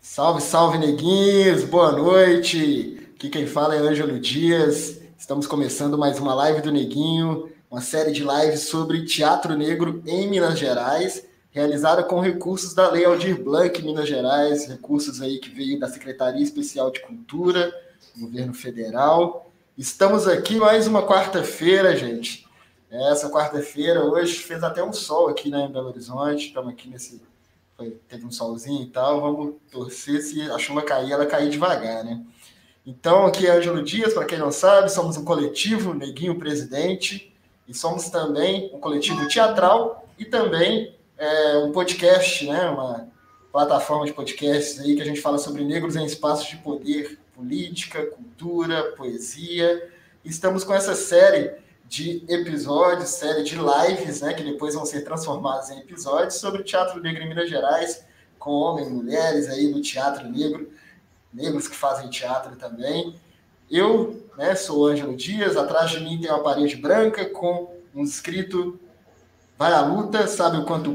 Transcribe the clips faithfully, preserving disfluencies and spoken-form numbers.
Salve, salve, neguinhos! Boa noite! Aqui quem fala é Ângelo Dias. Estamos começando mais uma live do Neguinho, uma série de lives sobre teatro negro em Minas Gerais, realizada com recursos da Lei Aldir Blanc, Minas Gerais, recursos aí que veio da Secretaria Especial de Cultura, do Governo Federal. Estamos aqui mais uma quarta-feira, gente. Essa quarta-feira, hoje, fez até um sol aqui, né, em Belo Horizonte. Estamos aqui nesse Foi, teve um solzinho e tal, vamos torcer se a chuva cair, ela cair devagar, né? Então, aqui é Ângelo Dias, para quem não sabe, somos um coletivo, Neguinho Presidente, e somos também um coletivo teatral e também é, um podcast, né? Uma plataforma de podcasts aí que a gente fala sobre negros em espaços de poder, política, cultura, poesia. E estamos com essa série de episódios, série de lives, né, que depois vão ser transformados em episódios sobre o teatro negro em Minas Gerais, com homens e mulheres aí no teatro negro, negros que fazem teatro também. Eu, né, sou Ângelo Dias, atrás de mim tem uma parede branca com um escrito: vai à luta, sabe o quanto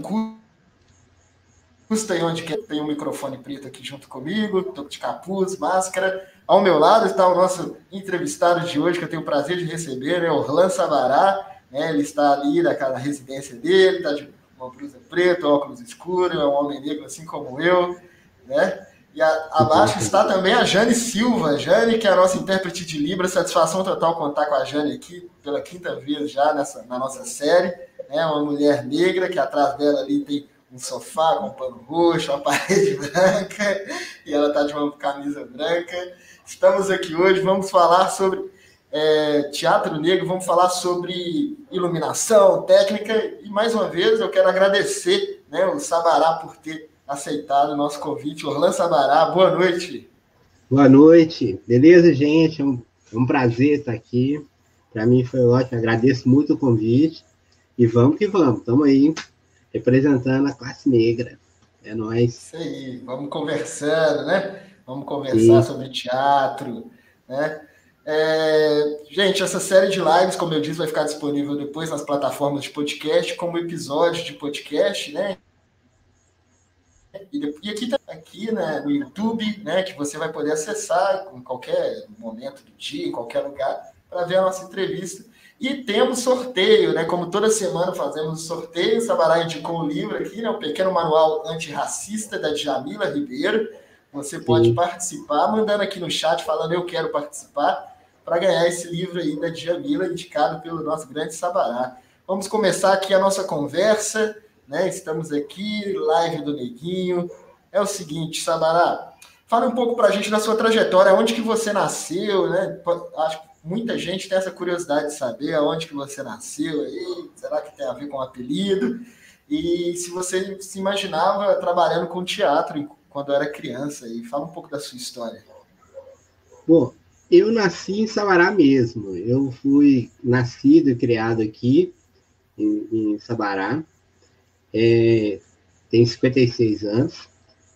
custa, e onde que tem um microfone preto aqui junto comigo, tô de capuz, máscara. Ao meu lado está o nosso entrevistado de hoje, que eu tenho o prazer de receber, né, Orlan Sabará, né, ele está ali na residência dele, está de uma blusa preta, óculos escuros, é um homem negro assim como eu, né? E a, abaixo está também a Jane Silva, Jane, que é a nossa intérprete de Libras. Satisfação total contar com a Jane aqui, pela quinta vez já nessa, na nossa série, né, uma mulher negra, que atrás dela ali tem um sofá com um pano roxo, uma parede branca, e ela está de uma camisa branca. Estamos aqui hoje, vamos falar sobre é, teatro negro, vamos falar sobre iluminação, técnica, e mais uma vez eu quero agradecer, né, o Sabará por ter aceitado o nosso convite. Orlan Sabará, boa noite. Boa noite, beleza, gente? É um, é um prazer estar aqui, para mim foi ótimo, agradeço muito o convite, e vamos que vamos, estamos aí, representando a classe negra. É nóis. Isso aí, vamos conversando, né? Vamos conversar Sim. sobre teatro, né? É, gente, essa série de lives, como eu disse, vai ficar disponível depois nas plataformas de podcast, como episódio de podcast, né? E, e aqui, aqui né, no YouTube, né, que você vai poder acessar em qualquer momento do dia, em qualquer lugar, para ver a nossa entrevista. E temos sorteio, né? Como toda semana fazemos sorteio. O Sabará indicou um livro aqui, né? O Pequeno Manual Antirracista, da Djamila Ribeiro. Você pode Sim. participar, mandando aqui no chat, falando eu quero participar, para ganhar esse livro aí da Djamila, indicado pelo nosso grande Sabará. Vamos começar aqui a nossa conversa, né? Estamos aqui, live do Neguinho. É o seguinte, Sabará, fala um pouco para a gente da sua trajetória, onde que você nasceu, né? Acho que muita gente tem essa curiosidade de saber aonde que você nasceu, aí, será que tem a ver com o apelido? E se você se imaginava trabalhando com teatro quando era criança, e fala um pouco da sua história. Bom, eu nasci em Sabará mesmo, eu fui nascido e criado aqui em, em Sabará, é, tenho cinquenta e seis anos,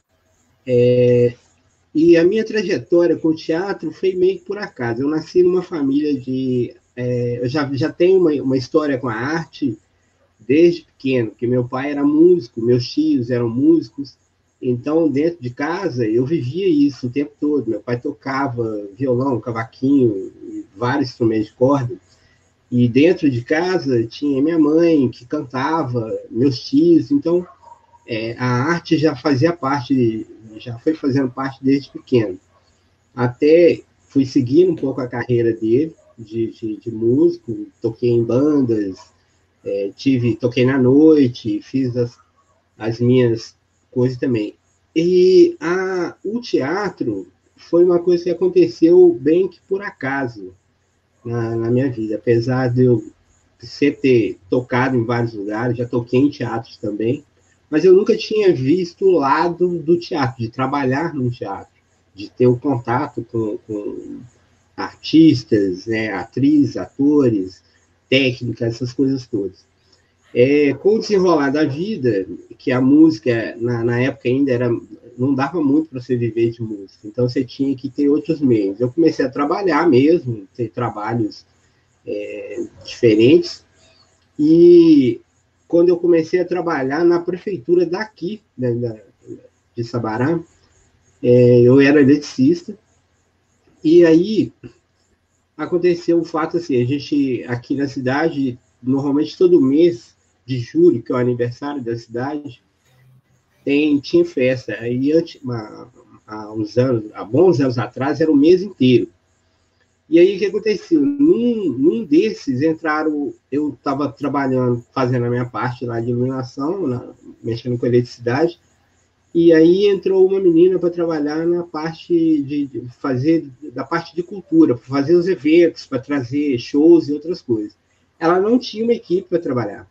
é, e a minha trajetória com o teatro foi meio que por acaso. Eu nasci numa família de... É, eu já, já tenho uma, uma história com a arte desde pequeno, porque meu pai era músico, meus tios eram músicos, então dentro de casa eu vivia isso o tempo todo. Meu pai tocava violão, cavaquinho, vários instrumentos de corda, e dentro de casa tinha minha mãe que cantava, meus tios, então é, a arte já fazia parte, já foi fazendo parte desde pequeno. Até fui seguindo um pouco a carreira dele, de, de, de músico, toquei em bandas, é, tive, toquei na noite, fiz as, as minhas coisas também. E a, o teatro foi uma coisa que aconteceu bem que por acaso na, na minha vida, apesar de eu sempre ter tocado em vários lugares, já toquei em teatros também, mas eu nunca tinha visto o lado do teatro, de trabalhar num teatro, de ter o contato com, com artistas, né, atrizes, atores, técnicas, essas coisas todas. É, com o desenrolar da vida, que a música, na, na época ainda era, não dava muito para você viver de música, então você tinha que ter outros meios. Eu comecei a trabalhar mesmo, ter trabalhos é, diferentes, e quando eu comecei a trabalhar na prefeitura daqui, né, da, de Sabará, É, eu era eletricista, e aí aconteceu o fato assim, a gente aqui na cidade, normalmente todo mês de julho, que é o aniversário da cidade, tem, tinha festa. Aí antes, uma, há uns anos, há bons anos atrás, era o mês inteiro. E aí o que aconteceu? Num, num desses entraram, eu estava trabalhando, fazendo a minha parte lá de iluminação, na, mexendo com eletricidade, e aí entrou uma menina para trabalhar na parte de, de fazer, da parte de cultura, para fazer os eventos, para trazer shows e outras coisas. Ela não tinha uma equipe para trabalhar.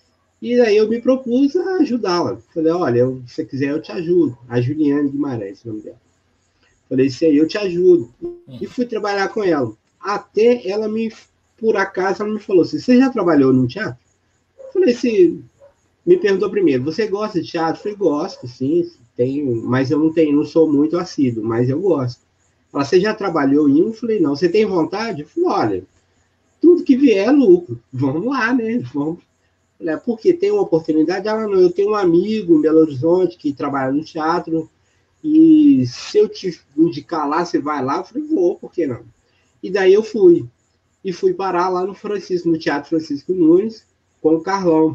E aí eu me propus a ajudá-la. Falei, olha, eu, se você quiser eu te ajudo. A Juliane Guimarães, o nome dela. Falei, isso aí eu te ajudo. E fui trabalhar com ela. Até ela me, por acaso, ela me falou assim, você já trabalhou no teatro? Falei, se me perguntou primeiro, você gosta de teatro? Falei, gosto, sim, tenho, mas eu não tenho, não sou muito assíduo, mas eu gosto. Ela, você já trabalhou em um? Falei, não. Você tem vontade? Falei, olha, tudo que vier é lucro. Vamos lá, né? Vamos. Falei, porque tem uma oportunidade? Ela, não, eu tenho um amigo em Belo Horizonte que trabalha no teatro, e se eu te indicar lá, você vai lá? Eu falei, vou, por que não? E daí eu fui. E fui parar lá no Francisco, no Teatro Francisco Nunes, com o Carlão.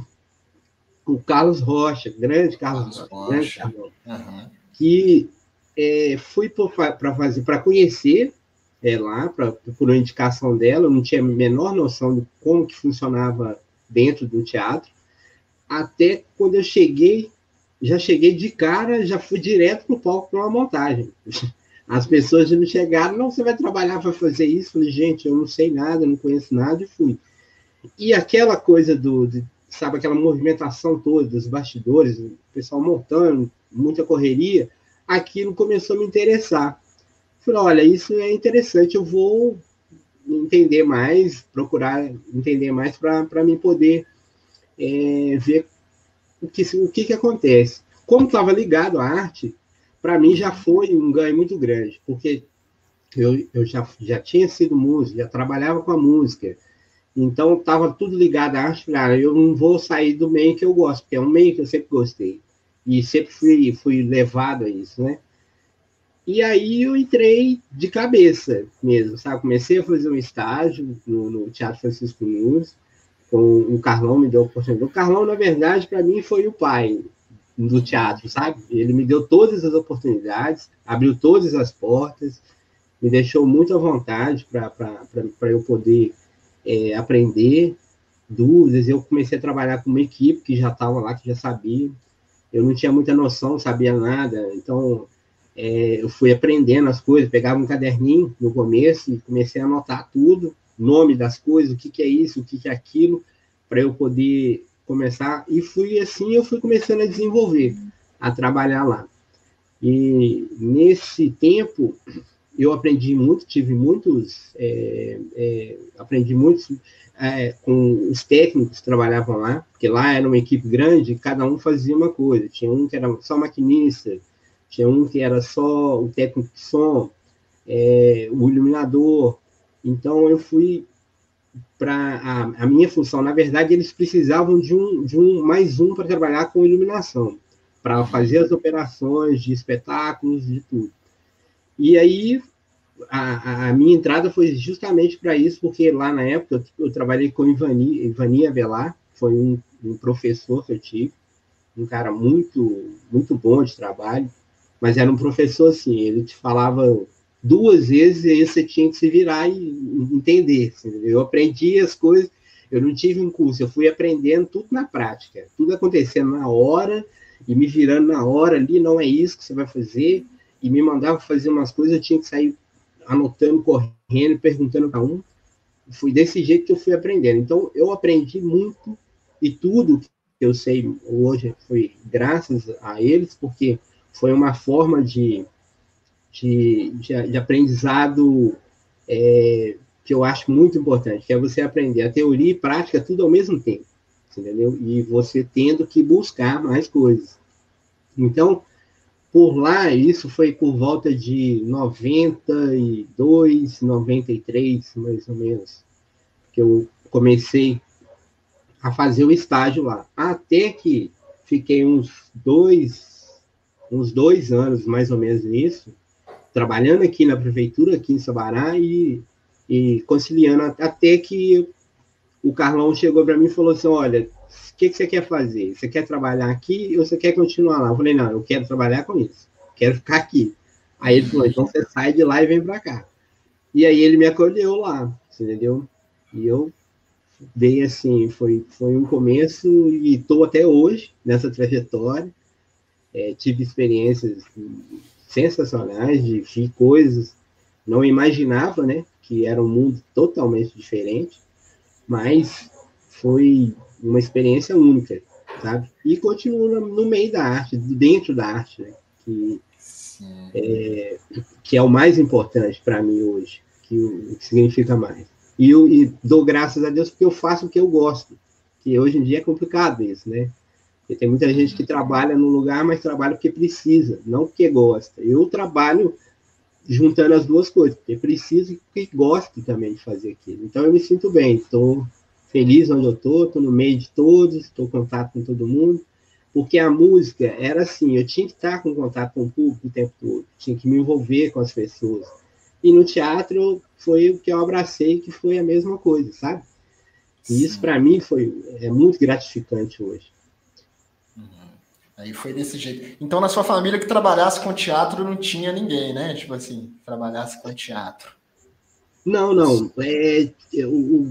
O Carlos Rocha, grande Carlos, Carlos Rocha, grande Carlão. Uhum. Que é, fui para fazer, para conhecer é, lá, pra, por uma indicação dela, eu não tinha a menor noção de como que funcionava dentro do teatro. Até quando eu cheguei, já cheguei de cara, já fui direto para o palco para uma montagem. As pessoas já não chegaram, não, você vai trabalhar para fazer isso? Falei, gente, eu não sei nada, não conheço nada, e fui. E aquela coisa do, de, sabe, aquela movimentação toda dos bastidores, o pessoal montando, muita correria, aquilo começou a me interessar. Falei, olha, isso é interessante, eu vou entender mais, procurar entender mais para mim poder é, ver o que, o que, que acontece. Como estava ligado à arte, para mim já foi um ganho muito grande, porque eu, eu já, já tinha sido músico, já trabalhava com a música, então estava tudo ligado à arte. Cara, eu não vou sair do meio que eu gosto, porque é um meio que eu sempre gostei, e sempre fui, fui levado a isso, né? E aí eu entrei de cabeça mesmo, sabe? Comecei a fazer um estágio no, no Teatro Francisco Nunes, com o Carlão me deu a oportunidade. O Carlão, na verdade, para mim foi o pai do teatro, sabe? Ele me deu todas as oportunidades, abriu todas as portas, me deixou muito à vontade para eu poder é, aprender dúvidas. Eu comecei a trabalhar com uma equipe que já estava lá, que já sabia. Eu não tinha muita noção, não sabia nada, então é, eu fui aprendendo as coisas, pegava um caderninho no começo e comecei a anotar tudo, nome das coisas, o que, que é isso, o que, que é aquilo, para eu poder começar. E fui assim, eu fui começando a desenvolver, a trabalhar lá. E nesse tempo, eu aprendi muito, tive muitos, é, é, aprendi muitos é, com os técnicos que trabalhavam lá, porque lá era uma equipe grande, cada um fazia uma coisa. Tinha um que era só maquinista, tinha um que era só o técnico de som, é, o iluminador. Então, eu fui para a, a minha função. Na verdade, eles precisavam de um, de um mais um para trabalhar com iluminação, para fazer as operações de espetáculos, de tudo. E aí, a, a minha entrada foi justamente para isso, porque lá na época eu, eu trabalhei com Ivani, Ivani Avelar, foi um, um professor que eu tive, um cara muito, muito bom de trabalho, mas era um professor assim, ele te falava duas vezes e aí você tinha que se virar e entender. Assim, eu aprendi as coisas, eu não tive um curso, eu fui aprendendo tudo na prática, tudo acontecendo na hora e me virando na hora ali, não é isso que você vai fazer, e me mandava fazer umas coisas, eu tinha que sair anotando, correndo, perguntando para um. Foi desse jeito que eu fui aprendendo. Então, eu aprendi muito, e tudo que eu sei hoje foi graças a eles, porque foi uma forma de, de, de, de aprendizado é, que eu acho muito importante, que é você aprender a teoria e prática tudo ao mesmo tempo, entendeu? E você tendo que buscar mais coisas. Então, por lá, isso foi por volta de noventa e dois, noventa e três, mais ou menos, que eu comecei a fazer o estágio lá. Até que fiquei uns dois, uns dois anos, mais ou menos, nisso, trabalhando aqui na prefeitura, aqui em Sabará, e, e conciliando até que o Carlão chegou para mim e falou assim, olha, o que, que você quer fazer? Você quer trabalhar aqui ou você quer continuar lá? Eu falei, não, eu quero trabalhar com isso, quero ficar aqui. Aí ele falou, então você sai de lá e vem para cá. E aí ele me acolheu lá, entendeu? E eu dei assim, foi, foi um começo e estou até hoje nessa trajetória. É, tive experiências sensacionais, de vi coisas, não imaginava, né, que era um mundo totalmente diferente, mas foi uma experiência única, sabe? E continuo no meio da arte, dentro da arte, né, que, é, que é o mais importante para mim hoje, que, o, que significa mais. E, eu, e dou graças a Deus porque eu faço o que eu gosto, que hoje em dia é complicado isso, né? Porque tem muita gente que trabalha no lugar, mas trabalha porque precisa, não porque gosta. Eu trabalho juntando as duas coisas, porque preciso e porque gosto também de fazer aquilo. Então eu me sinto bem, estou feliz onde eu estou, estou no meio de todos, estou em contato com todo mundo, porque a música era assim, eu tinha que estar com contato com o público o tempo todo, tinha que me envolver com as pessoas. E no teatro foi o que eu abracei, que foi a mesma coisa, sabe? E isso para mim foi é muito gratificante hoje. Aí foi desse jeito. Então, na sua família que trabalhasse com teatro, não tinha ninguém, né? Tipo assim, trabalhasse com teatro. Não, não. É, o,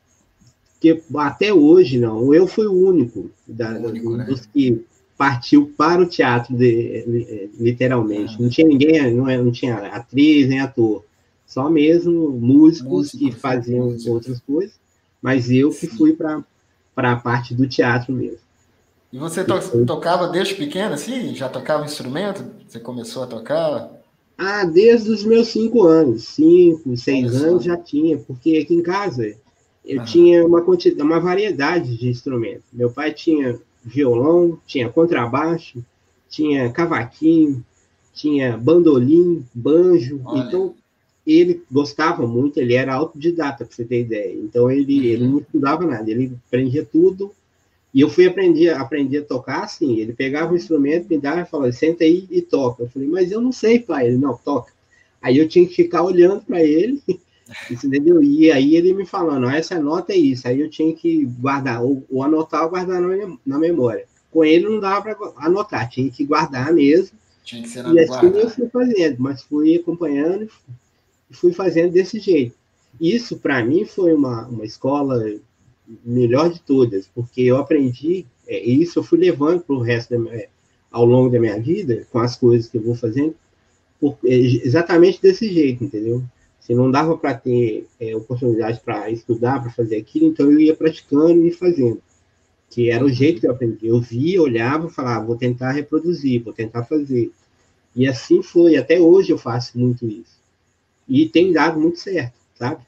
que até hoje, não. Eu fui o único, da, o único né? dos que partiu para o teatro, de, literalmente. Ah. Não tinha ninguém, não, não tinha atriz, nem ator. Só mesmo músicos Músico, que faziam músico. outras coisas. Mas eu Sim. que fui para a parte do teatro mesmo. E você to tocava desde pequeno, assim? Já tocava instrumento? Você começou a tocar? Ah, desde os meus cinco anos. Cinco, seis Olha anos só. já tinha. Porque aqui em casa eu Aham. tinha uma, quantidade, uma variedade de instrumentos. Meu pai tinha violão, tinha contrabaixo, tinha cavaquinho, tinha bandolim, banjo. Olha. Então, ele gostava muito, ele era autodidata, para você ter ideia. Então, ele, uhum. ele não estudava nada, ele aprendia tudo. E eu fui aprender, aprender a tocar assim, ele pegava o instrumento, me dava e falava, senta aí e toca. Eu falei, mas eu não sei, pai. Ele, não, toca. Aí eu tinha que ficar olhando para ele, entendeu? E aí ele me falando, essa nota é isso. Aí eu tinha que guardar, ou, ou anotar ou guardar na, na memória. Com ele não dava para anotar, tinha que guardar mesmo. Tinha que ser e assim guardar. eu fui fazendo, mas fui acompanhando e fui fazendo desse jeito. Isso, para mim, foi uma, uma escola melhor de todas, porque eu aprendi, é, isso eu fui levando para o resto da minha, ao longo da minha vida, com as coisas que eu vou fazendo, por, é, exatamente desse jeito, entendeu? Se não dava para ter é, oportunidade para estudar, para fazer aquilo, então eu ia praticando e fazendo, que era o jeito que eu aprendi. Eu via, olhava, falava, vou tentar reproduzir, vou tentar fazer. E assim foi, até hoje eu faço muito isso. E tem dado muito certo, sabe?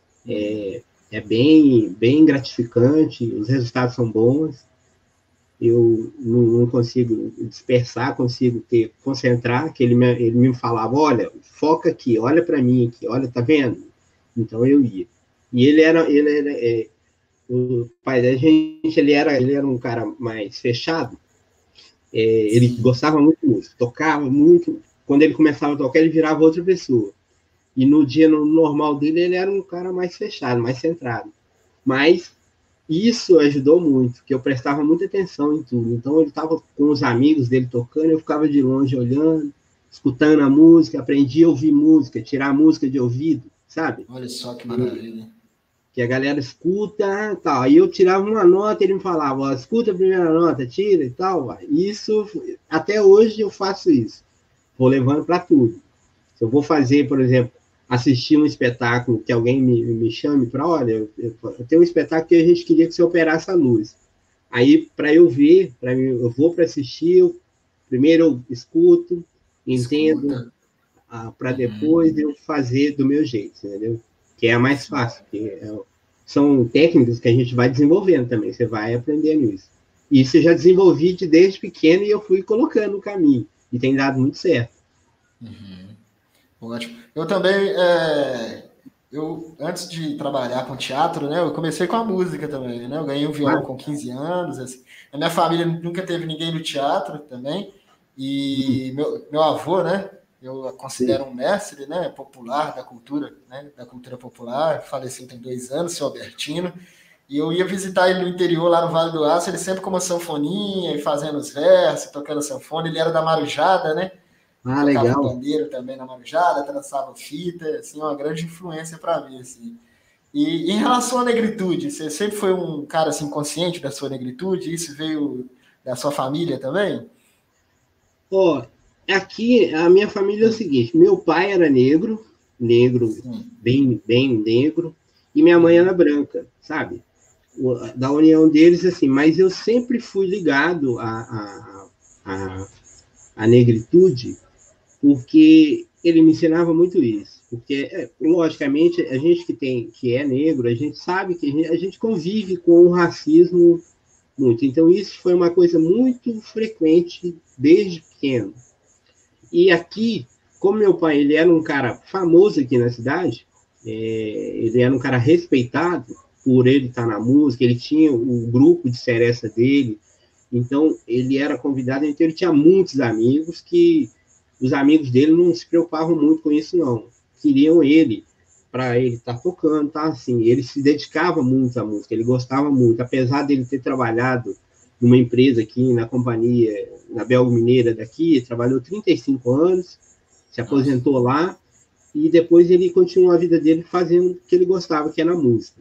É, É bem, bem gratificante, os resultados são bons, eu não, não consigo dispersar, consigo ter, concentrar, que ele me, ele me falava, olha, foca aqui, olha para mim aqui, olha, tá vendo? Então eu ia. E ele era, ele era é, o pai da gente, ele era, ele era um cara mais fechado, é, ele gostava muito de música, tocava muito, quando ele começava a tocar, ele virava outra pessoa. E no dia normal dele, ele era um cara mais fechado, mais centrado. Mas isso ajudou muito, porque eu prestava muita atenção em tudo. Então, ele estava com os amigos dele tocando, eu ficava de longe olhando, escutando a música, aprendi a ouvir música, tirar a música de ouvido, sabe? Olha só que maravilha. Que a galera escuta, tal. Aí eu tirava uma nota, ele me falava, ó, escuta a primeira nota, tira e tal. Isso, até hoje eu faço isso. Vou levando para tudo. Se eu vou fazer, por exemplo, assistir um espetáculo que alguém me, me chame para, olha, eu, eu, eu tenho um espetáculo que a gente queria que você operasse a luz. Aí, para eu ver, pra mim, eu vou para assistir, eu, primeiro eu escuto, entendo, ah, para depois eu fazer do meu jeito, entendeu? Que é a mais fácil. Que é, são técnicas que a gente vai desenvolvendo também, você vai aprendendo isso. E isso eu já desenvolvi de desde pequeno e eu fui colocando no caminho. E tem dado muito certo. Uhum. Ótimo. Eu também, é, eu, antes de trabalhar com teatro, né, eu comecei com a música também, né? Eu ganhei um violão com quinze anos. Assim. A minha família nunca teve ninguém no teatro também, E hum. meu, meu avô, né? Eu considero um mestre, né, popular da cultura, né, da cultura popular, faleceu tem dois anos, seu Albertino, e eu ia visitar ele no interior, lá no Vale do Aço, ele sempre com uma sanfoninha, e fazendo os versos, tocando sanfona, ele era da Marujada, né, ah, tocava legal. bandeiro também na Marujada, trançava fita, assim, uma grande influência para mim, assim. E em relação à negritude, você sempre foi um cara, assim, consciente da sua negritude, isso veio da sua família também? Ó, oh, aqui a minha família é o seguinte, meu pai era negro, negro, Sim. bem, bem negro, e minha mãe era branca, sabe? Da união deles, assim, mas eu sempre fui ligado à, à, à, à negritude, porque ele me ensinava muito isso. Porque, logicamente, a gente que, tem, que é negro, a gente sabe que a gente, a gente convive com o racismo muito. Então, isso foi uma coisa muito frequente desde pequeno. E aqui, como meu pai ele era um cara famoso aqui na cidade, é, ele era um cara respeitado por ele estar na música, ele tinha o grupo de seresta dele, então ele era convidado, então ele tinha muitos amigos que os amigos dele não se preocupavam muito com isso, não. Queriam ele, para ele estar tocando, tá? Assim, ele se dedicava muito à música, ele gostava muito, apesar dele ter trabalhado numa empresa aqui, na companhia, na Belgo Mineira daqui, trabalhou trinta e cinco anos, se aposentou lá, e depois ele continuou a vida dele fazendo o que ele gostava, que era a música.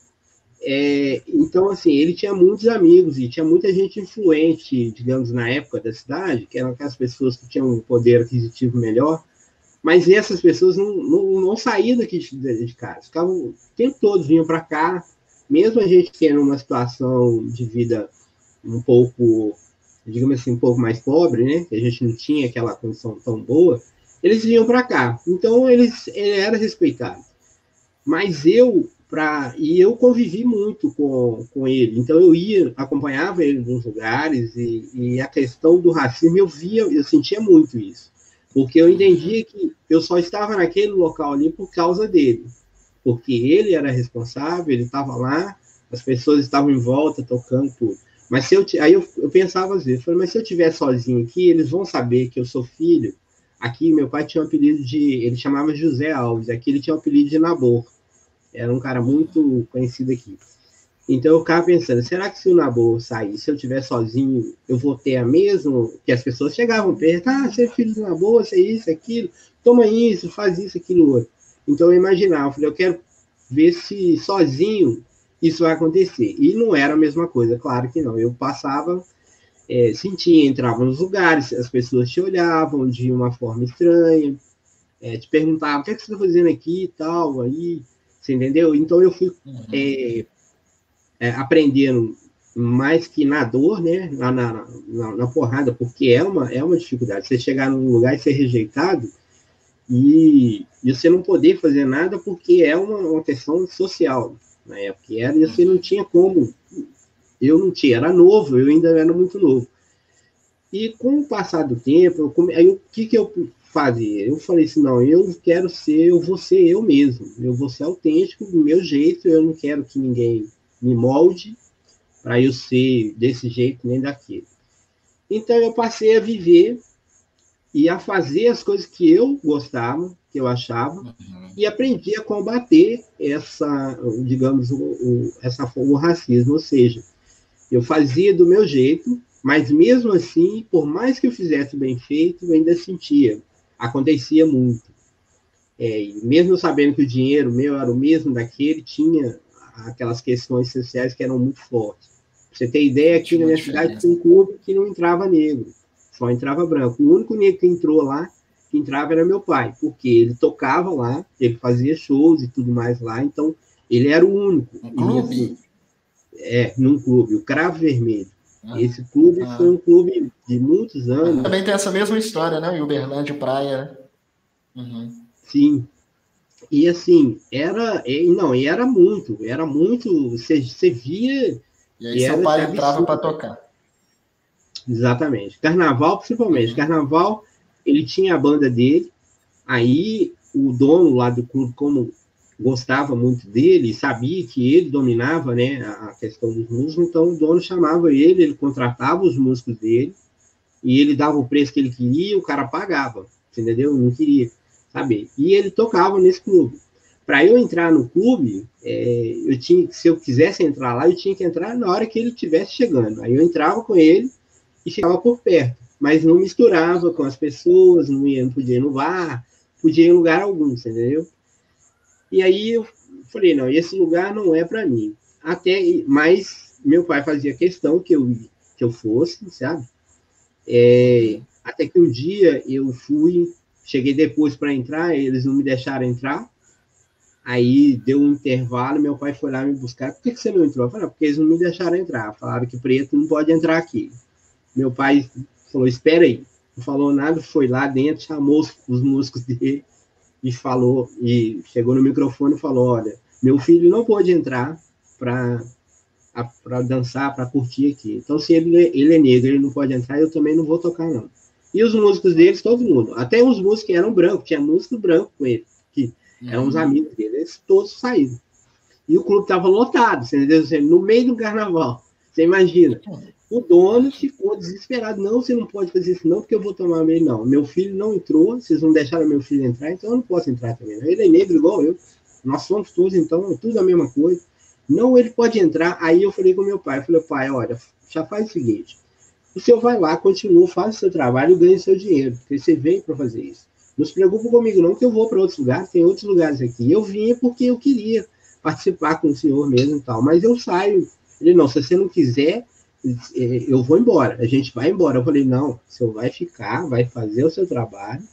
É, então, assim, ele tinha muitos amigos e tinha muita gente influente, digamos, na época da cidade, que eram aquelas pessoas que tinham um poder aquisitivo melhor, mas essas pessoas não, não, não saíam daqui de, de casa, ficavam, o tempo todo vinham para cá, mesmo a gente tendo uma situação de vida um pouco, digamos assim, um pouco mais pobre, né, que a gente não tinha aquela condição tão boa, eles vinham para cá, então eles, ele era respeitado. Mas eu, pra, e eu convivi muito com, com ele, então eu ia, acompanhava ele nos lugares, e, e a questão do racismo, eu via, eu sentia muito isso, porque eu entendia que eu só estava naquele local ali por causa dele, porque ele era responsável, ele estava lá, as pessoas estavam em volta, tocando tudo. Mas se eu, aí eu, eu pensava às vezes, eu falei, mas se eu estiver sozinho aqui, eles vão saber que eu sou filho. Aqui, meu pai tinha um apelido de... Ele chamava José Alves. Aqui ele tinha um apelido de Nabor. Era um cara muito conhecido aqui. Então eu ficava pensando, será que se o Nabor sair, se eu estiver sozinho, eu vou ter a mesma... Que as pessoas chegavam perto, ah, você é filho do Nabor, você é isso, aquilo, toma isso, faz isso, aquilo, outro. Então eu imaginava, eu falei, eu quero ver se sozinho isso vai acontecer. E não era a mesma coisa, claro que não. Eu passava... É, sentia, entrava nos lugares, as pessoas te olhavam de uma forma estranha, é, te perguntavam, o que, é que você está fazendo aqui e tal, aí, você entendeu? Então eu fui uhum. é, é, aprendendo mais que na dor, né, na, na, na, na porrada, porque é uma, é uma dificuldade, você chegar num lugar e ser rejeitado e, e você não poder fazer nada porque é uma, uma questão social, na época, era, e você não tinha como. Eu não tinha, era novo, eu ainda era muito novo. E com o passar do tempo, eu come... aí o que, que eu fazia? Eu falei assim, não, eu quero ser, eu vou ser eu mesmo, eu vou ser autêntico do meu jeito, eu não quero que ninguém me molde para eu ser desse jeito nem daquele. Então eu passei a viver e a fazer as coisas que eu gostava, que eu achava, uhum. e aprendi a combater essa, digamos, o, o, essa, o racismo, ou seja, eu fazia do meu jeito, mas mesmo assim, por mais que eu fizesse bem feito, eu ainda sentia. Acontecia muito. É, mesmo sabendo que o dinheiro meu era o mesmo daquele, tinha aquelas questões sociais que eram muito fortes. Pra você ter ideia, aqui na minha cidade tinha um clube que não entrava negro, só entrava branco. O único negro que entrou lá, que entrava era meu pai, porque ele tocava lá, ele fazia shows e tudo mais lá, então ele era o único. Um clube? E, assim, É, num clube, o Cravo Vermelho. Ah, Esse clube ah. foi um clube de muitos anos. Ah, também tem essa mesma história, né? Em Uberlândia, Praia. Uhum. Sim. E assim, era. Não, e era muito, era muito. Você, você via. E aí e seu pai entrava para tocar. Exatamente. Carnaval, principalmente. Uhum. Carnaval, ele tinha a banda dele, aí o dono lá do clube, como gostava muito dele, sabia que ele dominava, né, a questão dos músicos, então o dono chamava ele, ele contratava os músicos dele e ele dava o preço que ele queria, o cara pagava, entendeu? Não queria saber. E ele tocava nesse clube. Para eu entrar no clube, é, eu tinha, se eu quisesse entrar lá, eu tinha que entrar na hora que ele estivesse chegando. Aí eu entrava com ele e ficava por perto, mas não misturava com as pessoas, não, ia, não podia ir no bar, podia ir em lugar algum, entendeu? E aí eu falei, não, esse lugar não é para mim. Até, mas meu pai fazia questão que eu, que eu fosse, sabe? É, até que um dia eu fui, cheguei depois para entrar, eles não me deixaram entrar. Aí deu um intervalo, meu pai foi lá me buscar. Por que, que você não entrou? Eu falei, porque eles não me deixaram entrar. Falaram que preto não pode entrar aqui. Meu pai falou, espera aí. Não falou nada, foi lá dentro, chamou os, os músicos dele e falou, e chegou no microfone e falou, olha, meu filho não pode entrar para dançar, para curtir aqui. Então, se ele, ele é negro, ele não pode entrar, eu também não vou tocar, não. E os músicos deles, todo mundo. Até os músicos que eram brancos, tinha músico branco com ele, que eram os amigos dele, eles todos saíram. E o clube estava lotado, entendeu? No meio do carnaval. Você imagina. O dono ficou desesperado. Não, você não pode fazer isso não, porque eu vou tomar meio. Não, meu filho não entrou, vocês não deixaram meu filho entrar, então eu não posso entrar também. Não. Ele é negro igual eu. Nós somos todos, então, é tudo a mesma coisa. Não, ele pode entrar. Aí eu falei com meu pai. Eu falei, pai, olha, já faz o seguinte. O senhor vai lá, continua, faz o seu trabalho e ganha o seu dinheiro, porque você veio para fazer isso. Não se preocupe comigo, não, que eu vou para outros lugares, tem outros lugares aqui. Eu vinha porque eu queria participar com o senhor mesmo e tal, mas eu saio. Ele, não, se você não quiser, eu vou embora, a gente vai embora. Eu falei, não, o senhor vai ficar, vai fazer o seu trabalho.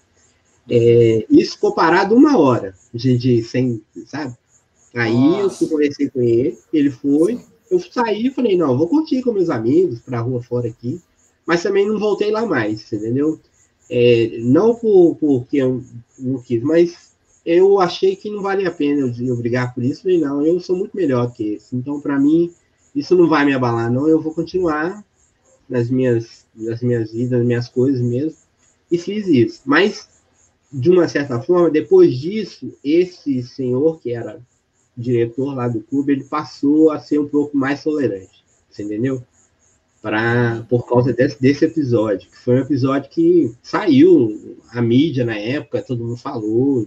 É, isso ficou parado uma hora, de, de, sem, sabe? Aí Nossa. eu conversei com ele, ele foi, eu saí e falei, não, eu vou curtir com meus amigos, para a rua fora aqui, mas também não voltei lá mais, entendeu? É, não por, porque eu não quis, mas eu achei que não valia a pena eu, eu brigar por isso. Falei, não, eu sou muito melhor que esse. Então, para mim, isso não vai me abalar, não. Eu vou continuar nas minhas, nas minhas vidas, nas minhas coisas mesmo. E fiz isso. Mas, de uma certa forma, depois disso, esse senhor, que era diretor lá do clube, ele passou a ser um pouco mais tolerante. Você entendeu? Pra, por causa desse, desse episódio, que foi um episódio que saiu a mídia na época, todo mundo falou,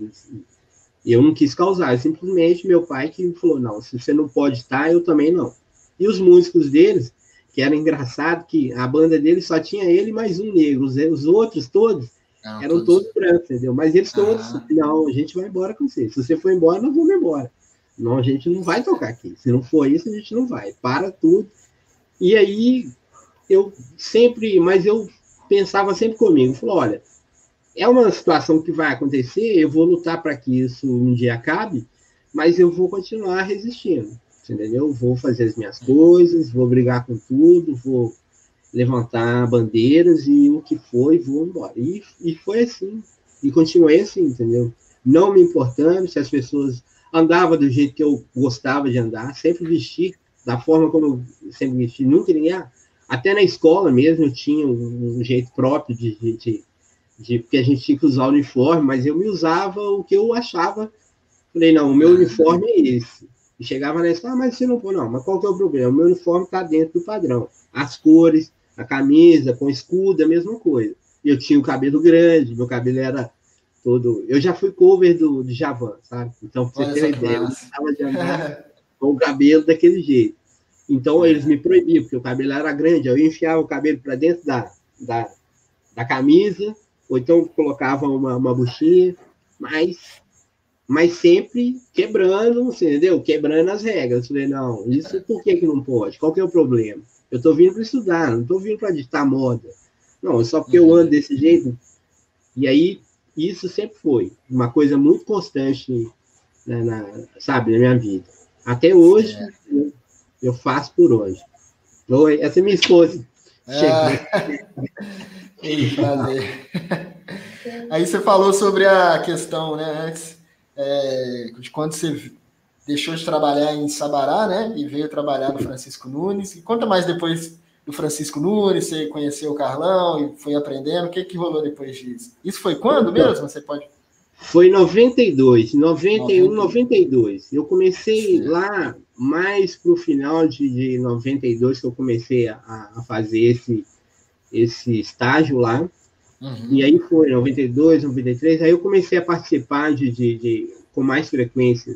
e eu não quis causar, simplesmente meu pai que falou, não, se você não pode estar, eu também não. E os músicos deles, que era engraçado, que a banda deles só tinha ele e mais um negro, os, os outros todos não, eram todos, todos brancos, entendeu? Mas eles todos, ah. não, a gente vai embora com você, se você for embora, nós vamos embora. Não, a gente não vai tocar aqui, se não for isso, a gente não vai, para tudo. E aí, eu sempre, mas eu pensava sempre comigo, falou, olha, é uma situação que vai acontecer, eu vou lutar para que isso um dia acabe, mas eu vou continuar resistindo, entendeu? Vou fazer as minhas coisas, vou brigar com tudo, vou levantar bandeiras e o que foi, vou embora. E, e foi assim, e continuei assim, entendeu? Não me importando se as pessoas andavam do jeito que eu gostava de andar, sempre vesti da forma como eu sempre vesti, nunca ninguém... Até na escola mesmo eu tinha um, um jeito próprio de, de, de, de... Porque a gente tinha que usar o uniforme, mas eu me usava o que eu achava. Falei, não, o meu uniforme é esse. E chegava na escola, ah, mas você não pode, não. Mas qual que é o problema? O meu uniforme está dentro do padrão. As cores, a camisa, com escudo, a mesma coisa. Eu tinha o cabelo grande, meu cabelo era todo... Eu já fui cover do, do Djavan, sabe? Então, pra você ter uma ideia, eu estava de andar com o cabelo daquele jeito. Então, eles me proibiam, porque o cabelo era grande. Eu enfiava o cabelo para dentro da, da, da camisa, ou então colocava uma, uma buchinha, mas, mas sempre quebrando, entendeu? Quebrando as regras. Eu falei, não, isso por que, que não pode? Qual que é o problema? Eu estou vindo para estudar, não estou vindo para ditar moda. Não, só porque eu ando desse jeito. E aí, isso sempre foi uma coisa muito constante, né, na, sabe, na minha vida. Até hoje... É. Eu, Eu faço por hoje. Oi, essa é minha esposa. É. Ei, prazer. Aí você falou sobre a questão, né, antes, é, de quando você deixou de trabalhar em Sabará, né, e veio trabalhar no Francisco Nunes. E conta mais depois do Francisco Nunes, você conheceu o Carlão e foi aprendendo. O que, que rolou depois disso? Isso foi quando então, mesmo? Você pode... Foi em noventa e dois, noventa e um, noventa e dois. Eu comecei Sim. lá mais para o final de, de noventa e dois que eu comecei a, a fazer esse, esse estágio lá. Uhum. E aí foi, noventa e dois, noventa e três, aí eu comecei a participar de, de, de, com mais frequência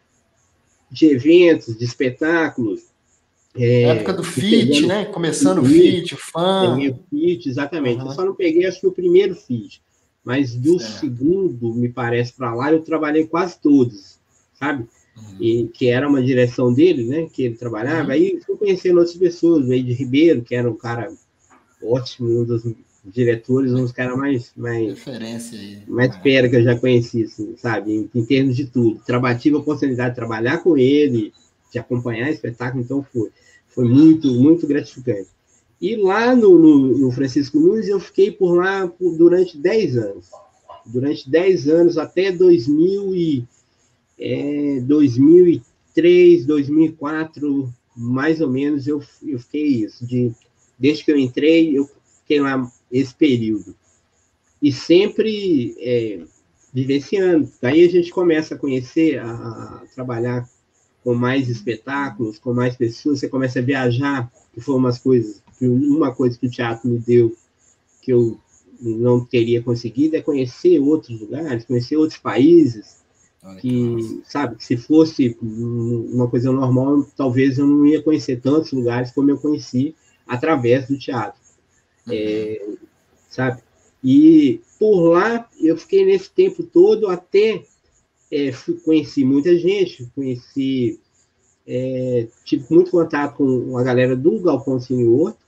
de eventos, de espetáculos. É, época do F I T, né? Começando o F I T, o fã. Peguei o F I T, exatamente. Uhum. Eu só não peguei, acho que o primeiro F I T. Mas do certo. Segundo, me parece, para lá, eu trabalhei quase todos, sabe? Uhum. E, que era uma direção dele, né? Que ele trabalhava. Uhum. Aí fui conhecendo outras pessoas, o Eide Ribeiro, que era um cara ótimo, um dos diretores, um dos caras mais, mais, referência aí. mais fera que eu já conheci, assim, sabe? Em, em termos de tudo. Traba, tive a oportunidade de trabalhar com ele, de acompanhar o espetáculo, então foi, foi muito, muito gratificante. E lá no, no, no Francisco Nunes, eu fiquei por lá por, durante dez anos. Durante dez anos, até dois mil e, é, dois mil e três, dois mil e quatro, mais ou menos, eu, eu fiquei isso. De, desde que eu entrei, eu fiquei lá esse período. E sempre é, vivenciando. Daí a gente começa a conhecer, a, a trabalhar com mais espetáculos, com mais pessoas, você começa a viajar, que foi umas coisas, uma coisa que o teatro me deu, que eu não teria conseguido, é conhecer outros lugares, conhecer outros países, Olha que, que sabe, que se fosse uma coisa normal, talvez eu não ia conhecer tantos lugares como eu conheci através do teatro. Uhum. É, sabe? E por lá, eu fiquei nesse tempo todo até... É, fui, conheci muita gente, conheci, é, tive muito contato com a galera do Galpão Senhor,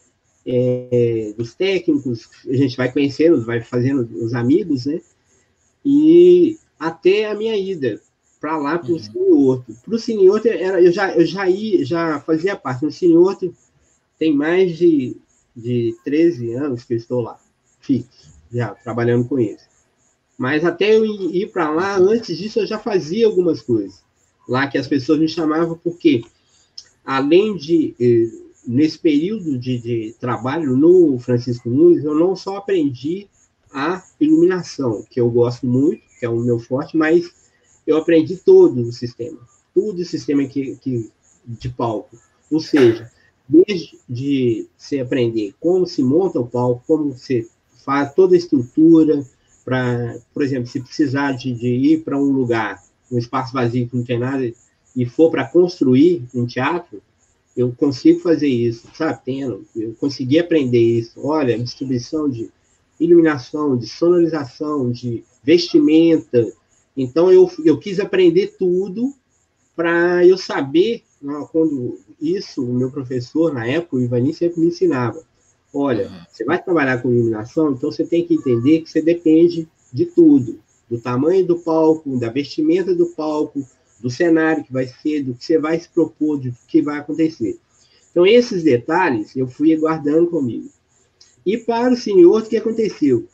é, dos técnicos, a gente vai conhecendo, vai fazendo os amigos, né? E até a minha ida para lá, para o uhum. Senhor. Para o Senhor, eu já, eu já, ia, já fazia parte. No Senhor tem mais de, de treze anos que eu estou lá, fixo, já trabalhando com eles. Mas até eu ir para lá, antes disso, eu já fazia algumas coisas. Lá que as pessoas me chamavam, porque, além de, nesse período de, de trabalho no Francisco Nunes, eu não só aprendi a iluminação, que eu gosto muito, que é o meu forte, mas eu aprendi todo o sistema. Todo o sistema que, que, de palco. Ou seja, desde de você aprender como se monta o palco, como você faz toda a estrutura, para, por exemplo, se precisar de, de ir para um lugar, um espaço vazio que não tem nada, e for para construir um teatro, eu consigo fazer isso, sabe? Tendo, eu consegui aprender isso. Olha, distribuição de iluminação, de sonorização, de vestimenta. Então, eu, eu quis aprender tudo para eu saber, quando isso, o meu professor, na época, o Ivani, sempre me ensinava. Olha, uhum. você vai trabalhar com iluminação, então você tem que entender que você depende de tudo. Do tamanho do palco, da vestimenta do palco, do cenário que vai ser, do que você vai se propor, do que vai acontecer. Então, esses detalhes eu fui guardando comigo. E para o senhor, o que aconteceu?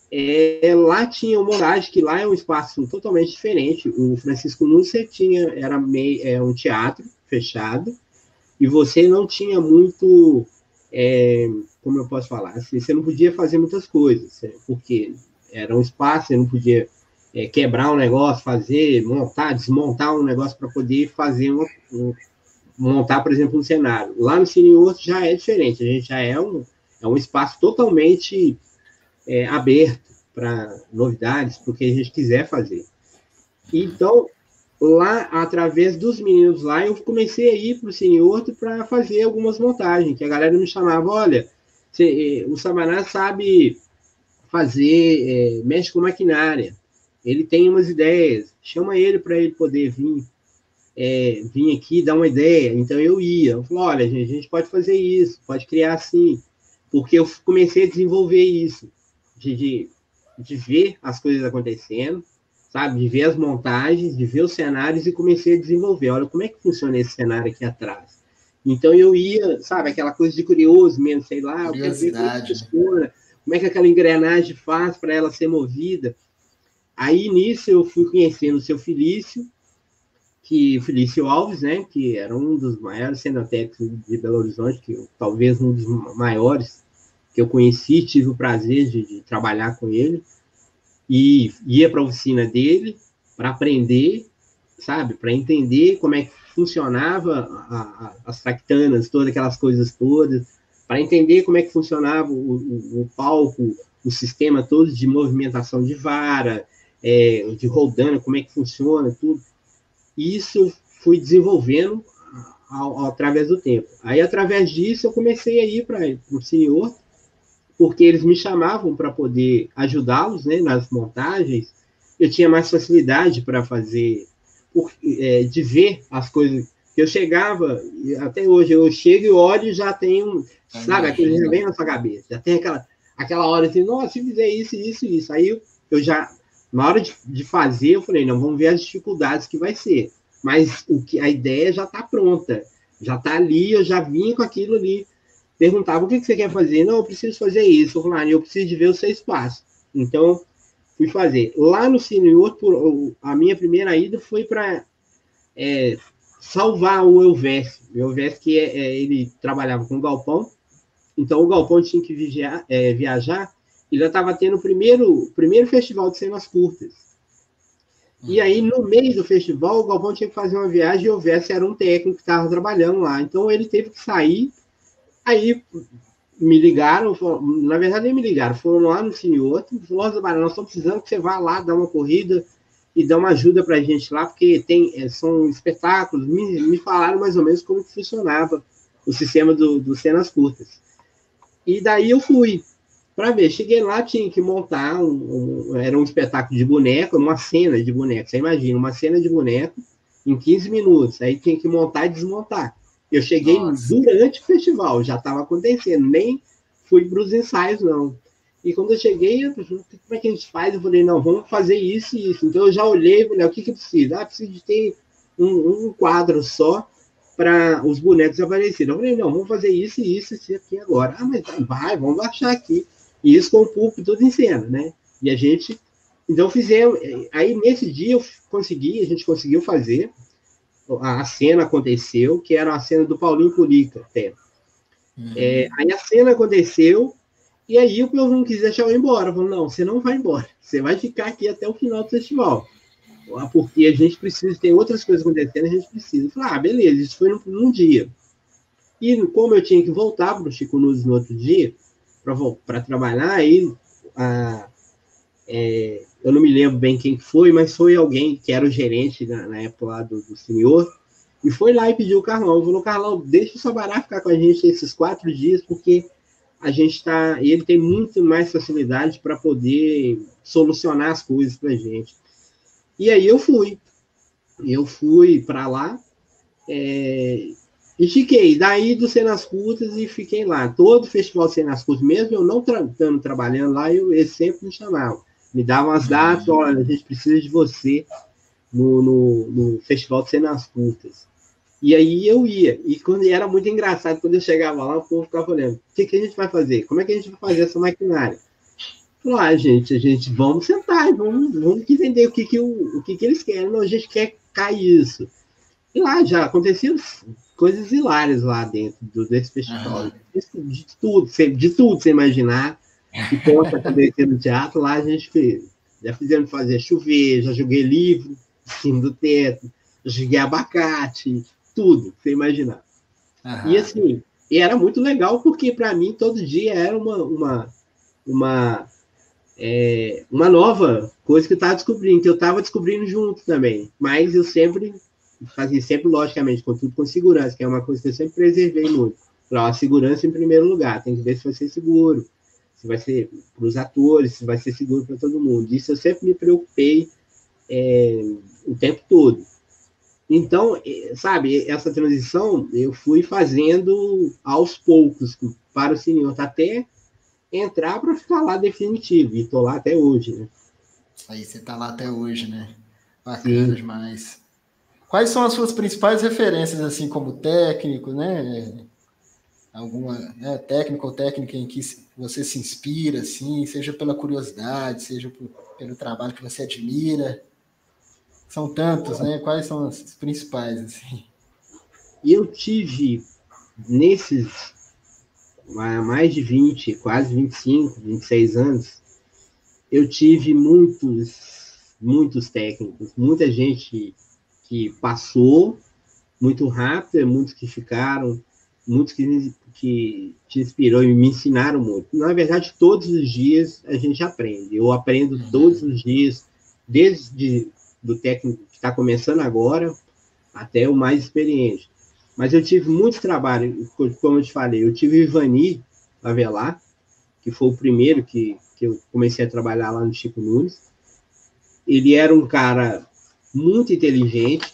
É, lá tinha uma montagem, que lá é um espaço totalmente diferente. O Francisco Nunes tinha, era meio, é, um teatro fechado, e você não tinha muito... É, como eu posso falar, assim, você não podia fazer muitas coisas, porque era um espaço, você não podia é, quebrar um negócio, fazer, montar, desmontar um negócio para poder fazer uma, um, montar, por exemplo, um cenário. Lá no Cine Horto já é diferente, a gente já é um, é um espaço totalmente é, aberto para novidades, para o que a gente quiser fazer. Então, lá, através dos meninos lá, eu comecei a ir para o Cine Horto para fazer algumas montagens, que a galera me chamava, olha, você, o Sabará sabe fazer, é, mexe com maquinária, ele tem umas ideias, chama ele para ele poder vir, é, vir aqui dar uma ideia. Então eu ia, eu falei, olha, gente, a gente pode fazer isso, pode criar assim, porque eu comecei a desenvolver isso, de, de, de ver as coisas acontecendo, sabe, de ver as montagens, de ver os cenários, e comecei a desenvolver, olha, como é que funciona esse cenário aqui atrás? Então, eu ia, sabe, aquela coisa de curioso mesmo, sei lá, eu quero ver como é que funciona, como é que aquela engrenagem faz para ela ser movida. Aí, nisso, eu fui conhecendo o seu Felício, que, Felício Alves, né, que era um dos maiores cenotécnicos de Belo Horizonte, que talvez um dos maiores que eu conheci, tive o prazer de, de trabalhar com ele, e ia para a oficina dele para aprender, sabe, para entender como é que funcionava a, a, as fractanas, todas aquelas coisas todas, para entender como é que funcionava o, o, o palco, o sistema todo de movimentação de vara, é, de roldana, como é que funciona, tudo. E isso fui desenvolvendo ao, ao, através do tempo. Aí, através disso, eu comecei a ir para o Cineorto, porque eles me chamavam para poder ajudá-los, né, nas montagens. Eu tinha mais facilidade para fazer, por, é, de ver as coisas. Eu chegava, até hoje, eu chego e olho e já tenho, sabe, aquilo já vem na sua cabeça, já tem aquela, aquela hora assim, nossa, se fizer isso, isso, isso. Aí eu já, na hora de, de fazer, eu falei, não, vamos ver as dificuldades que vai ser. Mas o que, a ideia já está pronta, já está ali, eu já vim com aquilo ali. Perguntava, o que, que você quer fazer? Não, eu preciso fazer isso. Eu falei, eu preciso de ver os seis passos. Então, fui fazer. Lá no Cineorto, a minha primeira ida foi para é, salvar o Elvésio. O Elvésio, que é, é, ele trabalhava com o galpão, então o galpão tinha que vigiar, é, viajar, e já estava tendo o primeiro, primeiro festival de cenas curtas. E aí, no meio do festival, o galpão tinha que fazer uma viagem, e o Elvésio era um técnico que estava trabalhando lá. Então, ele teve que sair. Aí me ligaram, na verdade nem me ligaram, foram lá no Cineorto, falaram, nós estamos precisando que você vá lá dar uma corrida e dar uma ajuda para a gente lá, porque tem, são espetáculos, me, me falaram mais ou menos como que funcionava o sistema do, do cenas curtas. E daí eu fui para ver, cheguei lá, tinha que montar, um, um, era um espetáculo de boneco, uma cena de boneco, você imagina, uma cena de boneco em quinze minutos, aí tinha que montar e desmontar. Eu cheguei Nossa. durante o festival, já estava acontecendo, nem fui para os ensaios, não. E quando eu cheguei, eu falei, como é que a gente faz? Eu falei, não, vamos fazer isso e isso. Então eu já olhei e falei, o que que precisa? Ah, precisa de ter um, um quadro só para os bonecos aparecerem. Eu falei, não, vamos fazer isso e isso, isso aqui agora. Ah, mas vai, vamos baixar aqui. E isso com o público todo em cena, né? E a gente, então fizemos, aí nesse dia eu consegui, a gente conseguiu fazer, a cena aconteceu, que era a cena do Paulinho Curica, até. Uhum. É, aí a cena aconteceu, e aí o povo não quis deixar eu ir embora. Falou, não, você não vai embora, você vai ficar aqui até o final do festival. Porque a gente precisa, tem outras coisas acontecendo, a gente precisa. Eu falei, ah, beleza, isso foi num, num dia. E como eu tinha que voltar para o Chico Nunes no outro dia, para trabalhar, aí a, é, eu não me lembro bem quem foi, mas foi alguém que era o gerente na, na época lá do, do senhor, e foi lá e pediu o Carlão. Falou, Carlão, deixa o Sabará ficar com a gente esses quatro dias, porque a gente está... Ele tem muito mais facilidade para poder solucionar as coisas para a gente. E aí eu fui. Eu fui para lá é, e fiquei. Daí do Cenas Curtas e fiquei lá. Todo festival de Cenas Curtas, mesmo eu não estando tra trabalhando lá, eu, eles sempre me chamavam. Me davam as datas, olha, a gente precisa de você no, no, no Festival de Cenas Curtas. E aí eu ia. E quando e era muito engraçado, quando eu chegava lá, o povo ficava olhando. O que, que a gente vai fazer? Como é que a gente vai fazer essa maquinária? Falei, ah, gente, a gente, vamos sentar, vamos, vamos entender o que, que, o, o que, que eles querem. Não, a gente quer cair isso. E lá já aconteciam coisas hilárias lá dentro do, desse festival. De, de tudo, de tudo você imaginar que possa acontecer no teatro, lá a gente fez. Já fizemos fazer chover, já joguei livro em cima do teto, já joguei abacate, tudo, você imaginar. Uhum. E assim, e era muito legal, porque para mim todo dia era uma, uma, uma, é, uma nova coisa que eu estava descobrindo, que eu estava descobrindo junto também. Mas eu sempre fazia, sempre logicamente, com tudo com segurança, que é uma coisa que eu sempre preservei muito. A segurança em primeiro lugar, tem que ver se vai ser seguro, se vai ser para os atores, se vai ser seguro para todo mundo. Isso eu sempre me preocupei é, o tempo todo. Então, sabe, essa transição eu fui fazendo aos poucos para o Cineorto, até entrar para ficar lá definitivo. E estou lá até hoje, né? Aí você está lá até hoje, né? Bacana Sim. demais. Quais são as suas principais referências, assim, como técnico, né? Alguma né, técnica ou técnica em que você se inspira, assim, seja pela curiosidade, seja por, pelo trabalho que você admira? São tantos, né? Quais são as principais, assim? Eu tive, nesses mais de vinte, quase vinte e cinco, vinte e seis anos, eu tive muitos, muitos técnicos, muita gente que passou muito rápido, muitos que ficaram. muitos que, que te inspirou e me ensinaram muito. Na verdade, todos os dias a gente aprende. Eu aprendo todos os dias, desde do técnico que está começando agora até o mais experiente. Mas eu tive muito trabalho, como eu te falei, eu tive o Ivani Avelar, que foi o primeiro que, que eu comecei a trabalhar lá no Chico Nunes. Ele era um cara muito inteligente,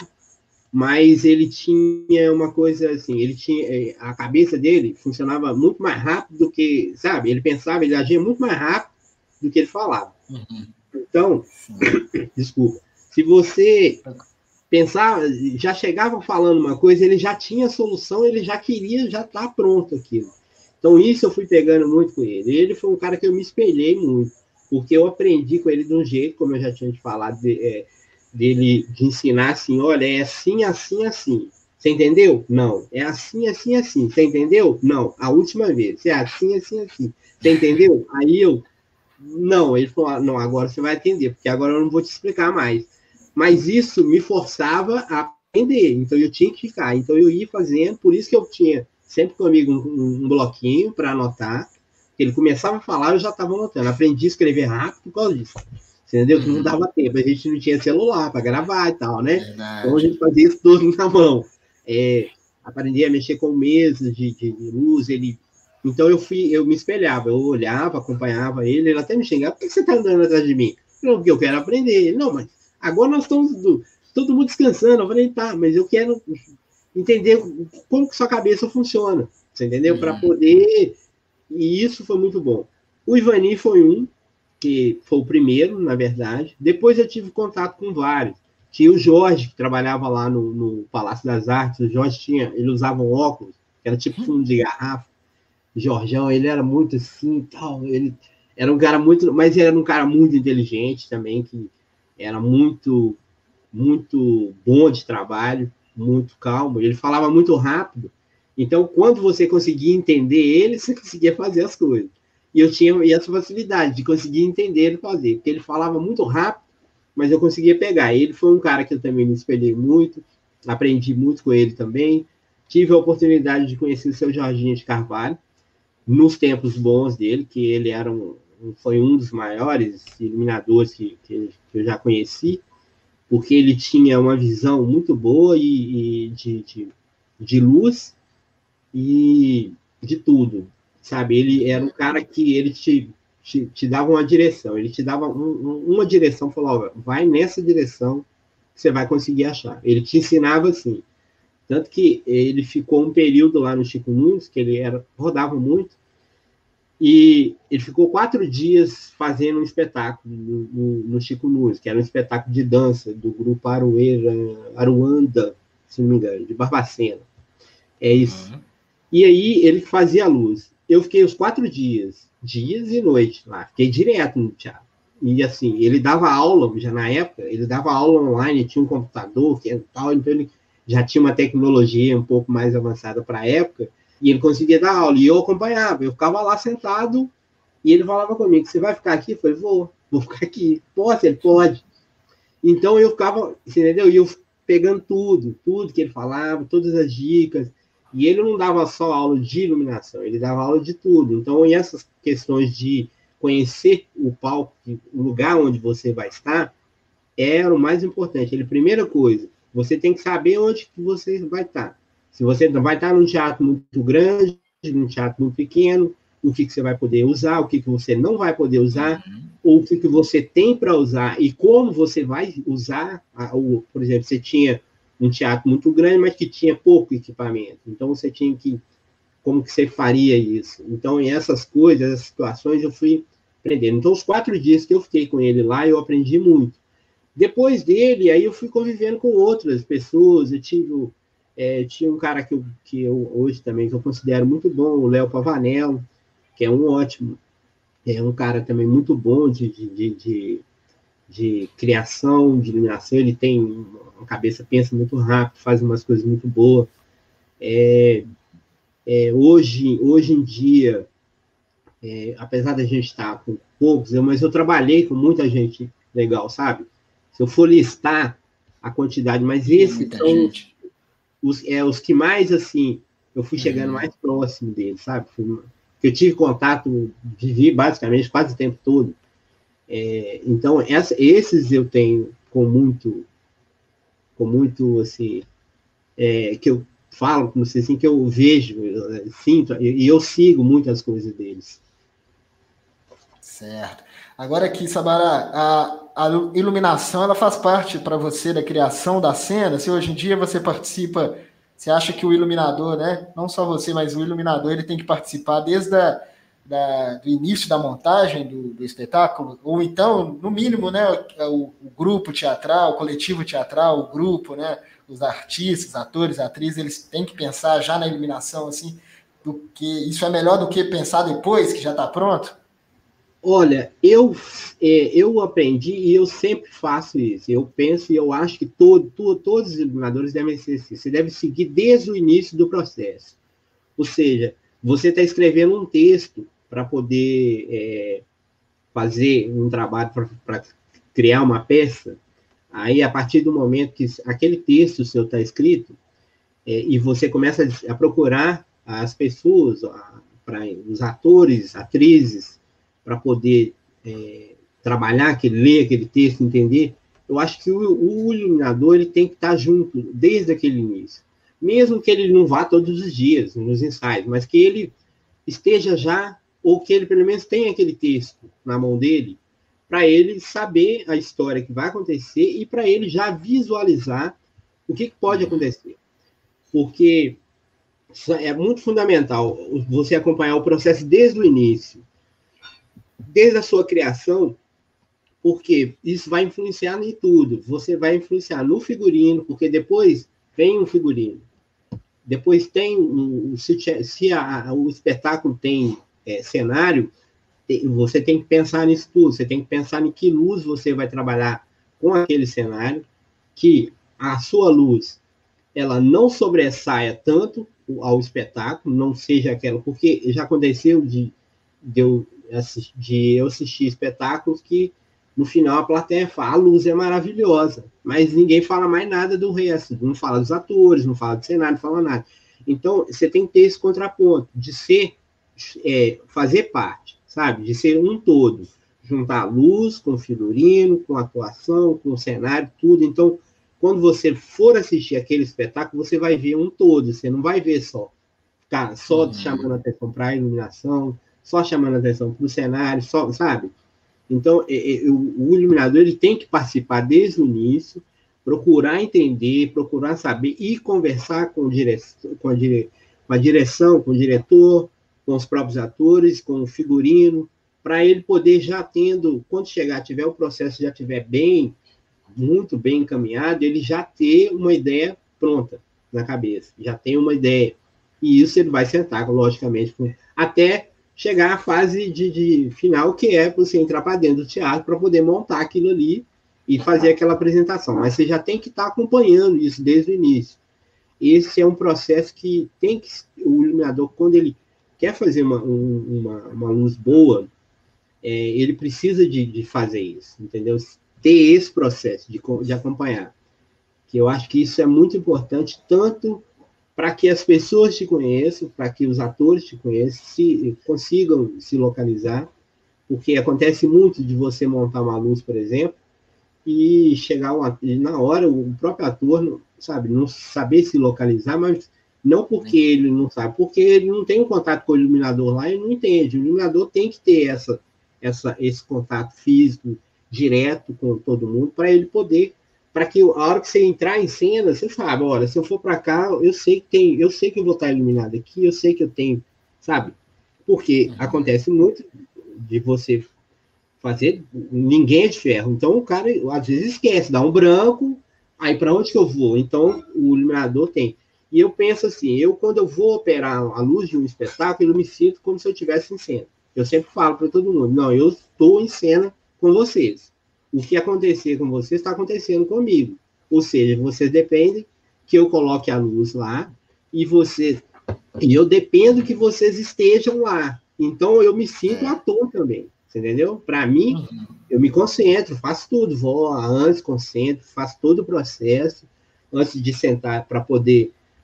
mas ele tinha uma coisa assim, ele tinha, a cabeça dele funcionava muito mais rápido do que, sabe, ele pensava, ele agia muito mais rápido do que ele falava. Uhum. Então, desculpa, se você pensava, já chegava falando uma coisa, ele já tinha a solução, ele já queria, já tá pronto aquilo. Então, isso eu fui pegando muito com ele. Ele foi um cara que eu me espelhei muito, porque eu aprendi com ele de um jeito, como eu já tinha te falado, de, é, dele de ensinar assim, olha, é assim, assim, assim. Você entendeu? Não. É assim, assim, assim. Você entendeu? Não. A última vez. É assim, assim, assim. Você entendeu? Aí eu, não. Ele falou, não, agora você vai entender, porque agora eu não vou te explicar mais. Mas isso me forçava a aprender, então eu tinha que ficar. Então eu ia fazendo, por isso que eu tinha sempre comigo um, um bloquinho para anotar. Ele começava a falar, eu já estava anotando. Aprendi a escrever rápido por causa disso. Entendeu? Que não dava tempo, a gente não tinha celular para gravar e tal, né? Verdade. Então a gente fazia isso tudo na mão. É, aprendi a mexer com mesas de, de, de luz, ele... Então eu fui, eu me espelhava, eu olhava, acompanhava ele, ele até me xingava, por que você está andando atrás de mim? Não, porque eu quero aprender. Ele, não, mas agora nós estamos do, todo mundo descansando. Eu falei, tá, mas eu quero entender como que sua cabeça funciona, você entendeu? Para poder... E isso foi muito bom. O Ivani foi um, que foi o primeiro, na verdade. Depois eu tive contato com vários. Tinha o Jorge, que trabalhava lá no, no Palácio das Artes. O Jorge tinha, ele usava um óculos, que era tipo fundo de garrafa. O Jorgão, ele era muito assim, tal. Ele era um cara muito... Mas ele era um cara muito inteligente também, que era muito, muito bom de trabalho, muito calmo. Ele falava muito rápido. Então, quando você conseguia entender ele, você conseguia fazer as coisas. E eu tinha essa facilidade de conseguir entender ele fazer, porque ele falava muito rápido, mas eu conseguia pegar. Ele foi um cara que eu também me espelhei muito, aprendi muito com ele também. Tive a oportunidade de conhecer o seu Jorginho de Carvalho, nos tempos bons dele, que ele era um, foi um dos maiores iluminadores que, que eu já conheci, porque ele tinha uma visão muito boa e, e de, de, de luz e de tudo, sabe? Ele era um cara que ele te, te, te dava uma direção, ele te dava um, um, uma direção, falava, vai nessa direção que você vai conseguir achar. Ele te ensinava assim. Tanto que ele ficou um período lá no Chico Nunes, que ele era, rodava muito, e ele ficou quatro dias fazendo um espetáculo no, no, no Chico Nunes, que era um espetáculo de dança do grupo Arueira, Aruanda, se não me engano, de Barbacena. É isso. Uhum. E aí ele fazia a luz. Eu fiquei os quatro dias, dias e noites lá, fiquei direto no teatro. E assim, ele dava aula, já na época, ele dava aula online, tinha um computador, que era tal, então ele já tinha uma tecnologia um pouco mais avançada para a época, e ele conseguia dar aula, e eu acompanhava, eu ficava lá sentado, e ele falava comigo, você vai ficar aqui? Eu falei, vou, vou ficar aqui. Pode, ele pode. Então eu ficava, entendeu? E eu pegando tudo, tudo que ele falava, todas as dicas, e ele não dava só aula de iluminação, ele dava aula de tudo. Então, e essas questões de conhecer o palco, o lugar onde você vai estar, era o mais importante. Ele, primeira coisa, você tem que saber onde que você vai estar. Se você vai estar num teatro muito grande, num teatro muito pequeno, o que, que você vai poder usar, o que, que você não vai poder usar, uhum. ou o que, que você tem para usar e como você vai usar. A, o, por exemplo, você tinha um teatro muito grande, mas que tinha pouco equipamento. Então, você tinha que... Como que você faria isso? Então, essas coisas, essas situações, eu fui aprendendo. Então, os quatro dias que eu fiquei com ele lá, eu aprendi muito. Depois dele, aí eu fui convivendo com outras pessoas. Eu tive... É, tinha um cara que eu, que eu hoje também, que eu considero muito bom, o Léo Pavanello, que é um ótimo, é um cara também muito bom de, de, de, de criação, de iluminação, ele tem uma cabeça, pensa muito rápido, faz umas coisas muito boas. É, é, hoje, hoje em dia, é, apesar da gente estar com poucos, eu, mas eu trabalhei com muita gente legal, sabe? Se eu for listar a quantidade, mas esses são... Os, é, os que mais, assim, eu fui chegando mais próximo dele, sabe? Eu tive contato, vivi basicamente quase o tempo todo. É, então, essa, esses eu tenho com muito, com muito, assim, é, que eu falo, como se assim, que eu vejo, eu sinto, e eu sigo muitas coisas deles. Certo. Agora aqui, Sabará, a, a iluminação, ela faz parte para você da criação da cena? Se hoje em dia você participa, você acha que o iluminador, né, não só você, mas o iluminador, ele tem que participar desde a, da, do início da montagem do, do espetáculo? Ou então, no mínimo, né, o, o grupo teatral, o coletivo teatral, o grupo, né, os artistas, atores, atrizes, eles têm que pensar já na iluminação, assim, do que isso é melhor do que pensar depois, que já está pronto? Olha, eu, é, eu aprendi e eu sempre faço isso. Eu penso e eu acho que todo, todo, todos os iluminadores devem ser assim. Você deve seguir desde o início do processo. Ou seja, você está escrevendo um texto para poder é, fazer um trabalho, para criar uma peça. Aí, a partir do momento que aquele texto seu está escrito, é, e você começa a procurar as pessoas, a, pra, os atores, atrizes, para poder é, trabalhar, aquele, ler aquele texto, entender, eu acho que o, o iluminador ele tem que estar junto desde aquele início. Mesmo que ele não vá todos os dias nos ensaios, mas que ele esteja já, ou que ele pelo menos tenha aquele texto na mão dele, para ele saber a história que vai acontecer e para ele já visualizar o que, que pode acontecer. Porque é muito fundamental você acompanhar o processo desde o início, desde a sua criação, porque isso vai influenciar em tudo. Você vai influenciar no figurino, porque depois vem um figurino. Depois tem, um, se, se a, o espetáculo tem é, cenário, você tem que pensar nisso tudo. Você tem que pensar em que luz você vai trabalhar com aquele cenário, que a sua luz ela não sobressaia tanto ao espetáculo, não seja aquela... Porque já aconteceu de, de eu de eu assistir espetáculos que, no final, a plateia fala, a luz é maravilhosa, mas ninguém fala mais nada do resto, não fala dos atores, não fala do cenário, não fala nada. Então, você tem que ter esse contraponto, de ser, é, fazer parte, sabe? De ser um todo, juntar luz com figurino, com atuação, com cenário, tudo. Então, quando você for assistir aquele espetáculo, você vai ver um todo, você não vai ver só, tá, só uhum. chamando a atenção para a iluminação, só chamando a atenção para o cenário, só, sabe? Então, é, é, o, o iluminador ele tem que participar desde o início, procurar entender, procurar saber e conversar com, dire... com, a, dire... com a direção, com o diretor, com os próprios atores, com o figurino, para ele poder já tendo, quando chegar, tiver o processo, já tiver bem, muito bem encaminhado, ele já ter uma ideia pronta na cabeça, já tem uma ideia. E isso ele vai sentar, logicamente, com... até chegar à fase de, de final, que é você entrar para dentro do teatro para poder montar aquilo ali e fazer aquela apresentação. Mas você já tem que estar acompanhando isso desde o início. Esse é um processo que tem que... O iluminador, quando ele quer fazer uma, uma, uma luz boa, é, ele precisa de, de fazer isso, entendeu? Ter esse processo de, de acompanhar. Que eu acho que isso é muito importante, tanto para que as pessoas te conheçam, para que os atores te conheçam, se, consigam se localizar, porque acontece muito de você montar uma luz, por exemplo, e chegar uma, e na hora o próprio ator, sabe, não saber se localizar, mas não porque ele não sabe, porque ele não tem um contato com o iluminador lá e não entende. O iluminador tem que ter essa, essa, esse contato físico direto com todo mundo para ele poder, para que a hora que você entrar em cena, você sabe, olha, se eu for para cá, eu sei que tem, eu sei que eu vou estar iluminado aqui, eu sei que eu tenho, sabe? Porque uhum. acontece muito de você fazer, ninguém é de ferro, então o cara às vezes esquece, dá um branco, aí para onde que eu vou? Então o iluminador tem. E eu penso assim, eu quando eu vou operar a luz de um espetáculo, eu me sinto como se eu estivesse em cena. Eu sempre falo para todo mundo, não, eu estou em cena com vocês. O que acontecer com vocês está acontecendo comigo. Ou seja, vocês dependem que eu coloque a luz lá e você e eu dependo que vocês estejam lá. Então eu me sinto ator também, você entendeu? Para mim, uhum. eu me concentro, faço tudo, vou antes, concentro, faço todo o processo antes de sentar para poder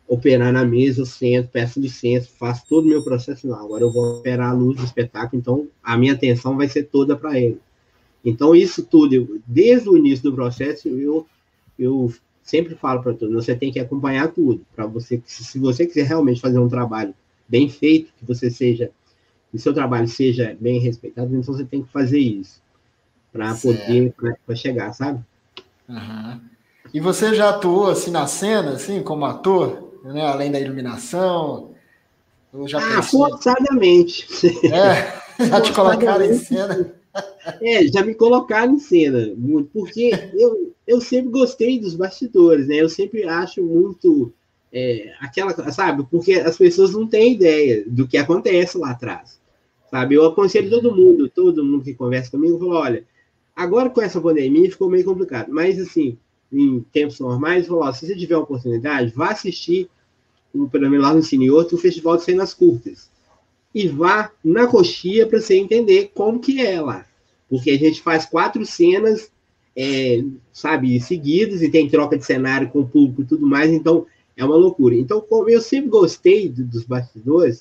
operar na mesa, eu sento, peço licença, faço todo o meu processo. Não, agora eu vou operar a luz do espetáculo, então a minha atenção vai ser toda para ele. Então, isso tudo, eu, desde o início do processo, eu, eu sempre falo para todos, você tem que acompanhar tudo, para você, se você quiser realmente fazer um trabalho bem feito, que você seja, que o seu trabalho seja bem respeitado, então você tem que fazer isso, para poder, para chegar, sabe? Uhum. E você já atuou, assim, na cena, assim, como ator, né? Além da iluminação? Eu já Ah, pensei... forçadamente. É, já te colocaram em cena? É, já me colocaram em cena, muito, porque eu, eu sempre gostei dos bastidores, né? Eu sempre acho muito é, aquela, sabe? Porque as pessoas não têm ideia do que acontece lá atrás, sabe? Eu aconselho todo mundo, todo mundo que conversa comigo, falo, olha, agora com essa pandemia ficou meio complicado, mas assim, em tempos normais, eu falo, ó, se você tiver uma oportunidade, vá assistir, pelo menos lá no Cine Outro, o Festival de Cenas Curtas. E vá na coxia para você entender como que é lá. Porque a gente faz quatro cenas, é, sabe, seguidas, e tem troca de cenário com o público e tudo mais, então é uma loucura. Então, como eu sempre gostei do, dos bastidores,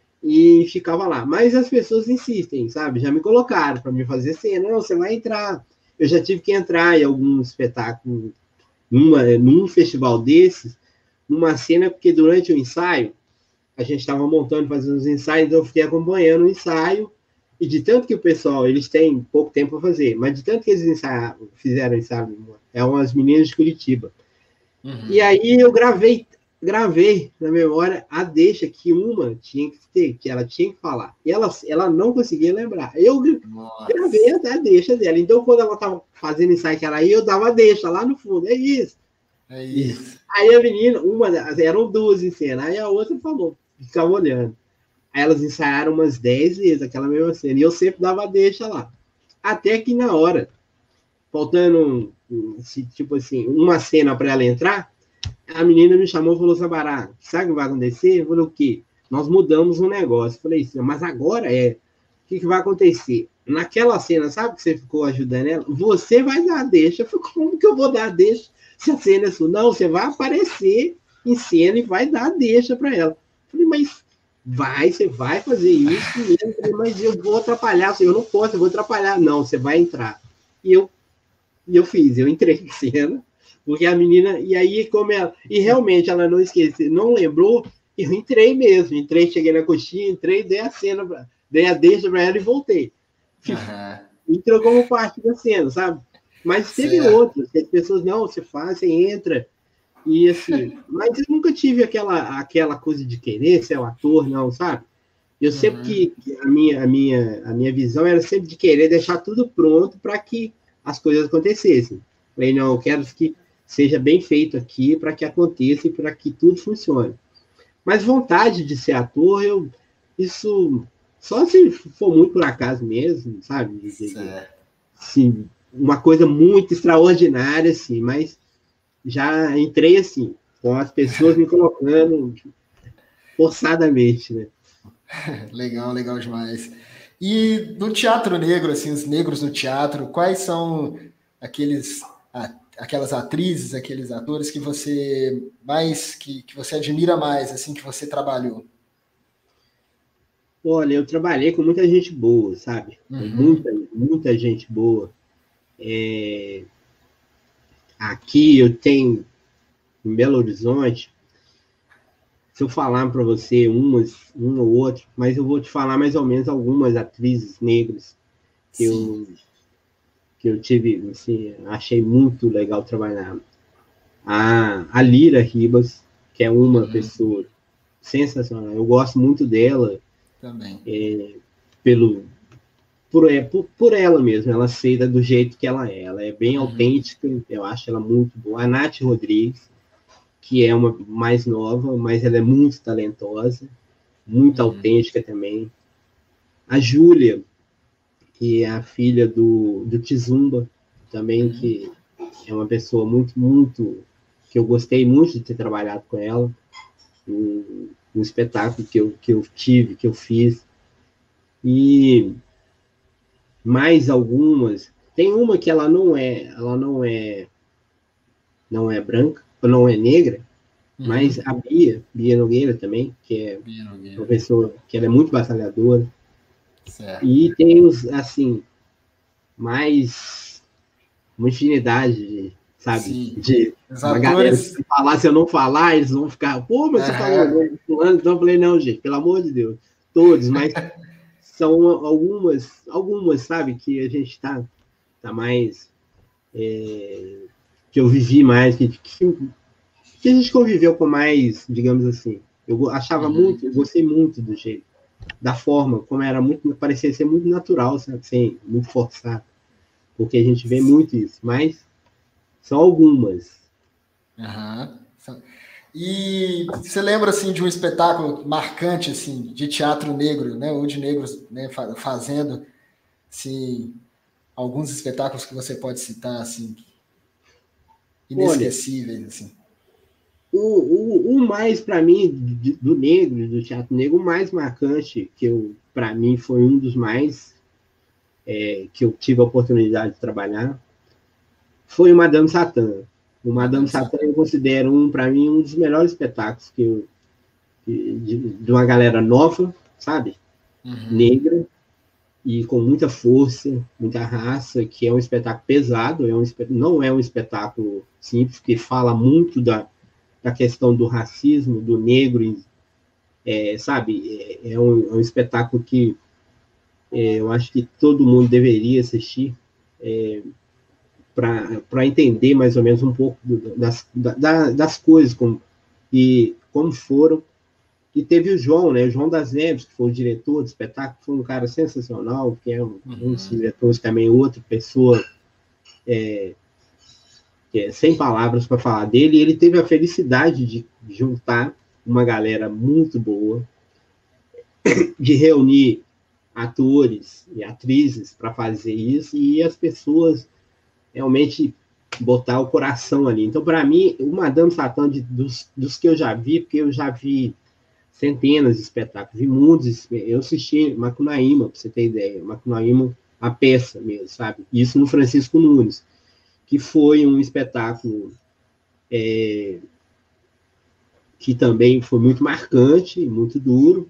e ficava lá. Mas as pessoas insistem, sabe? Já me colocaram para me fazer cena. Não, você vai entrar. Eu já tive que entrar em algum espetáculo, numa, num festival desses, numa cena, porque durante o ensaio, a gente estava montando, fazendo os ensaios, então eu fiquei acompanhando o ensaio, e de tanto que o pessoal, eles têm pouco tempo para fazer, mas de tanto que eles ensaiaram, fizeram ensaio, é umas meninas de Curitiba. Uhum. E aí eu gravei, gravei na memória a deixa que uma tinha que ter, que ela tinha que falar. E ela, ela não conseguia lembrar. Eu Nossa. gravei até a deixa dela. Então, quando ela estava fazendo ensaio que ela ia, eu dava a deixa lá no fundo. É isso. É isso. Aí a menina, uma eram duas em cena, aí a outra falou, ficava olhando. Aí elas ensaiaram umas dez vezes aquela mesma cena, e eu sempre dava a deixa lá. Até que na hora, faltando, tipo assim, uma cena para ela entrar, a menina me chamou e falou, Sabará, sabe o que vai acontecer? Eu falei, o quê? Nós mudamos um negócio. Eu falei, mas agora é, o que, que vai acontecer? Naquela cena, sabe que você ficou ajudando ela? Você vai dar a deixa. Eu falei, como que eu vou dar a deixa? Se a cena é sua, não, você vai aparecer em cena e vai dar a deixa para ela. Eu falei, mas vai, você vai fazer isso mesmo. Eu falei, mas eu vou atrapalhar, eu não posso, eu vou atrapalhar. Não, você vai entrar. E eu, e eu fiz, eu entrei em cena, porque a menina, e aí como ela, e realmente ela não esqueceu, não lembrou, eu entrei mesmo, entrei, cheguei na coxinha, entrei, dei a cena, pra, dei a deixa para ela e voltei. Uhum. Entrou como parte da cena, sabe? Mas teve certo. Outras, que as pessoas, não, você faz, você entra, e assim, mas eu nunca tive aquela, aquela coisa de querer ser o ator, não, sabe? Eu sempre uhum. que, a minha, a, minha, a minha visão era sempre de querer deixar tudo pronto para que as coisas acontecessem. Falei, não, eu quero que seja bem feito aqui para que aconteça e para que tudo funcione. Mas vontade de ser ator, eu, isso só se for muito por acaso mesmo, sabe? De, de, assim, uma coisa muito extraordinária, assim, mas já entrei assim, com as pessoas me colocando forçadamente, né? Legal, legal demais. E no teatro negro, assim, os negros no teatro, quais são aqueles, aquelas atrizes, aqueles atores que você mais, que, que você admira mais, assim, que você trabalhou? Olha, eu trabalhei com muita gente boa, sabe? Uhum. Muita, muita gente boa. É... Aqui eu tenho, em Belo Horizonte, se eu falar para você umas, um ou outro, mas eu vou te falar mais ou menos algumas atrizes negras que, eu, que eu tive, assim, achei muito legal trabalhar. A, a Lira Ribas, que é uma uhum. pessoa sensacional, eu gosto muito dela. Também. É, pelo, por, é, por, por ela mesmo, ela aceita do jeito que ela é. Ela é bem uhum. autêntica, eu acho ela muito boa. A Nath Rodrigues, que é uma mais nova, mas ela é muito talentosa, muito uhum. autêntica também. A Júlia, que é a filha do, do Tizumba, também, uhum. que é uma pessoa muito, muito... que eu gostei muito de ter trabalhado com ela, um, um espetáculo que eu, que eu tive, que eu fiz. E mais algumas. Tem uma que ela não é, ela não é, não é branca, ou não é negra, Mas a Bia, Bia Nogueira também, que é professora, que ela é muito batalhadora. Certo. E tem os, assim, mais uma infinidade, de, sabe? Sim. De os uma atores... galera, se falar, se eu não falar, eles vão ficar, pô, mas você uhum. falou, fulano, então eu falei, não, gente, pelo amor de Deus, todos, mas são algumas, algumas, sabe, que a gente tá, tá mais, é, que eu vivi mais, que, que, que a gente conviveu com mais, digamos assim, eu achava uhum. muito, eu gostei muito do jeito, da forma, como era muito, parecia ser muito natural, sabe, assim, muito forçado, porque a gente vê muito isso, mas são algumas. Aham. Uhum. E você lembra, assim, de um espetáculo marcante, assim, de teatro negro, né, ou de negros, né, fazendo, assim, alguns espetáculos que você pode citar, assim, inesquecíveis, Olha, assim? O, o, o mais, para mim, do negro, do teatro negro, o mais marcante, que eu, para mim, foi um dos mais é, que eu tive a oportunidade de trabalhar, foi o Madame Satã. O Madame Satã eu considero, um, para mim, um dos melhores espetáculos que eu, que, de, de uma galera nova, sabe? Uhum. Negra, e com muita força, muita raça, que é um espetáculo pesado, é um, não é um espetáculo simples, que fala muito da, da questão do racismo, do negro, é, sabe? É, é, um, é um espetáculo que é, eu acho que todo mundo deveria assistir, é, para entender mais ou menos um pouco das, da, das coisas como, e como foram. E teve o João, né? O João das Neves, que foi o diretor do espetáculo, foi um cara sensacional, que é um, uhum. um dos diretores também, outra pessoa, é, que é sem palavras para falar dele. E ele teve a felicidade de juntar uma galera muito boa, de reunir atores e atrizes para fazer isso, e as pessoas realmente botar o coração ali. Então, para mim, o Madame Satã, de, dos, dos que eu já vi, porque eu já vi centenas de espetáculos, vi muitos, eu assisti Macunaíma, para você ter ideia, Macunaíma, a peça mesmo, sabe? Isso no Francisco Nunes, que foi um espetáculo é, que também foi muito marcante, muito duro.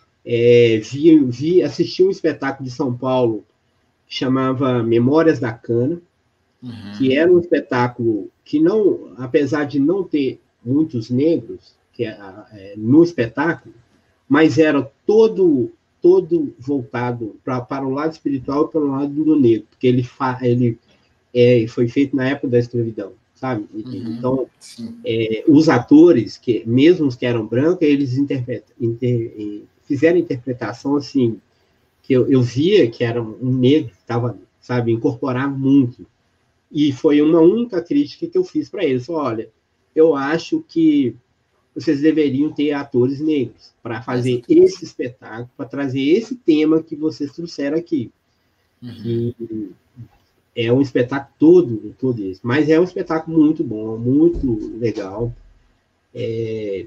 É, vi, vi, assisti um espetáculo de São Paulo que chamava Memórias da Cana, uhum. que era um espetáculo que não, apesar de não ter muitos negros que é, é, no espetáculo, mas era todo todo voltado pra, para o lado espiritual e para o lado do negro, porque ele, fa, ele é, foi feito na época da escravidão, sabe? Uhum. Então, é, os atores, que mesmo os que eram brancos, eles interpretam, inter, fizeram interpretação assim, que eu, eu via que era um negro que estava, sabe, incorporar muito. E foi uma única crítica que eu fiz para eles. Olha, eu acho que vocês deveriam ter atores negros para fazer esse espetáculo, para trazer esse tema que vocês trouxeram aqui. Uhum. Que é um espetáculo todo, todo isso. Mas é um espetáculo muito bom, muito legal. É...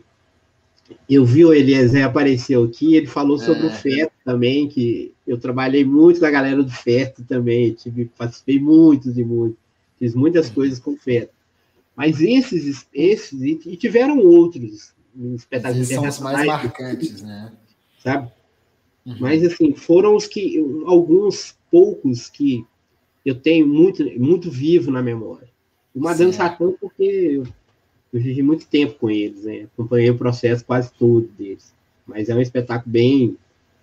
Eu vi o Eliezer apareceu aqui, ele falou sobre é. o Feto também, que eu trabalhei muito com a galera do Feto também, tive, participei muito e muito. Fiz muitas coisas com o Feto. Mas esses, esses e tiveram outros espetáculos são os mais marcantes, né? Sabe? Uhum. Mas, assim, foram os que, alguns poucos que eu tenho muito, muito vivo na memória. O Madame Satã, porque eu, eu vivi muito tempo com eles, né? Acompanhei o processo quase todo deles. Mas é um espetáculo bem,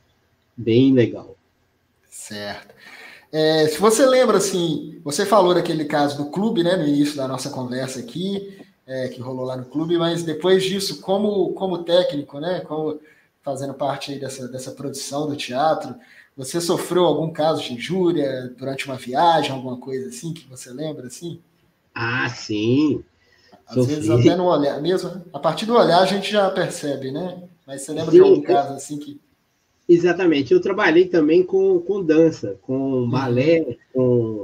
bem legal. Certo. É, se você lembra, assim, você falou daquele caso do clube, né, no início da nossa conversa aqui, é, que rolou lá no clube, mas depois disso, como, como técnico, né, como fazendo parte aí dessa, dessa produção do teatro, você sofreu algum caso de injúria durante uma viagem, alguma coisa assim, que você lembra, assim? Ah, sim. Às Sofri. vezes até no olhar, mesmo, a partir do olhar a gente já percebe, né? Mas você lembra sim, de algum caso assim que... Exatamente. Eu trabalhei também com, com dança, com balé, uhum. com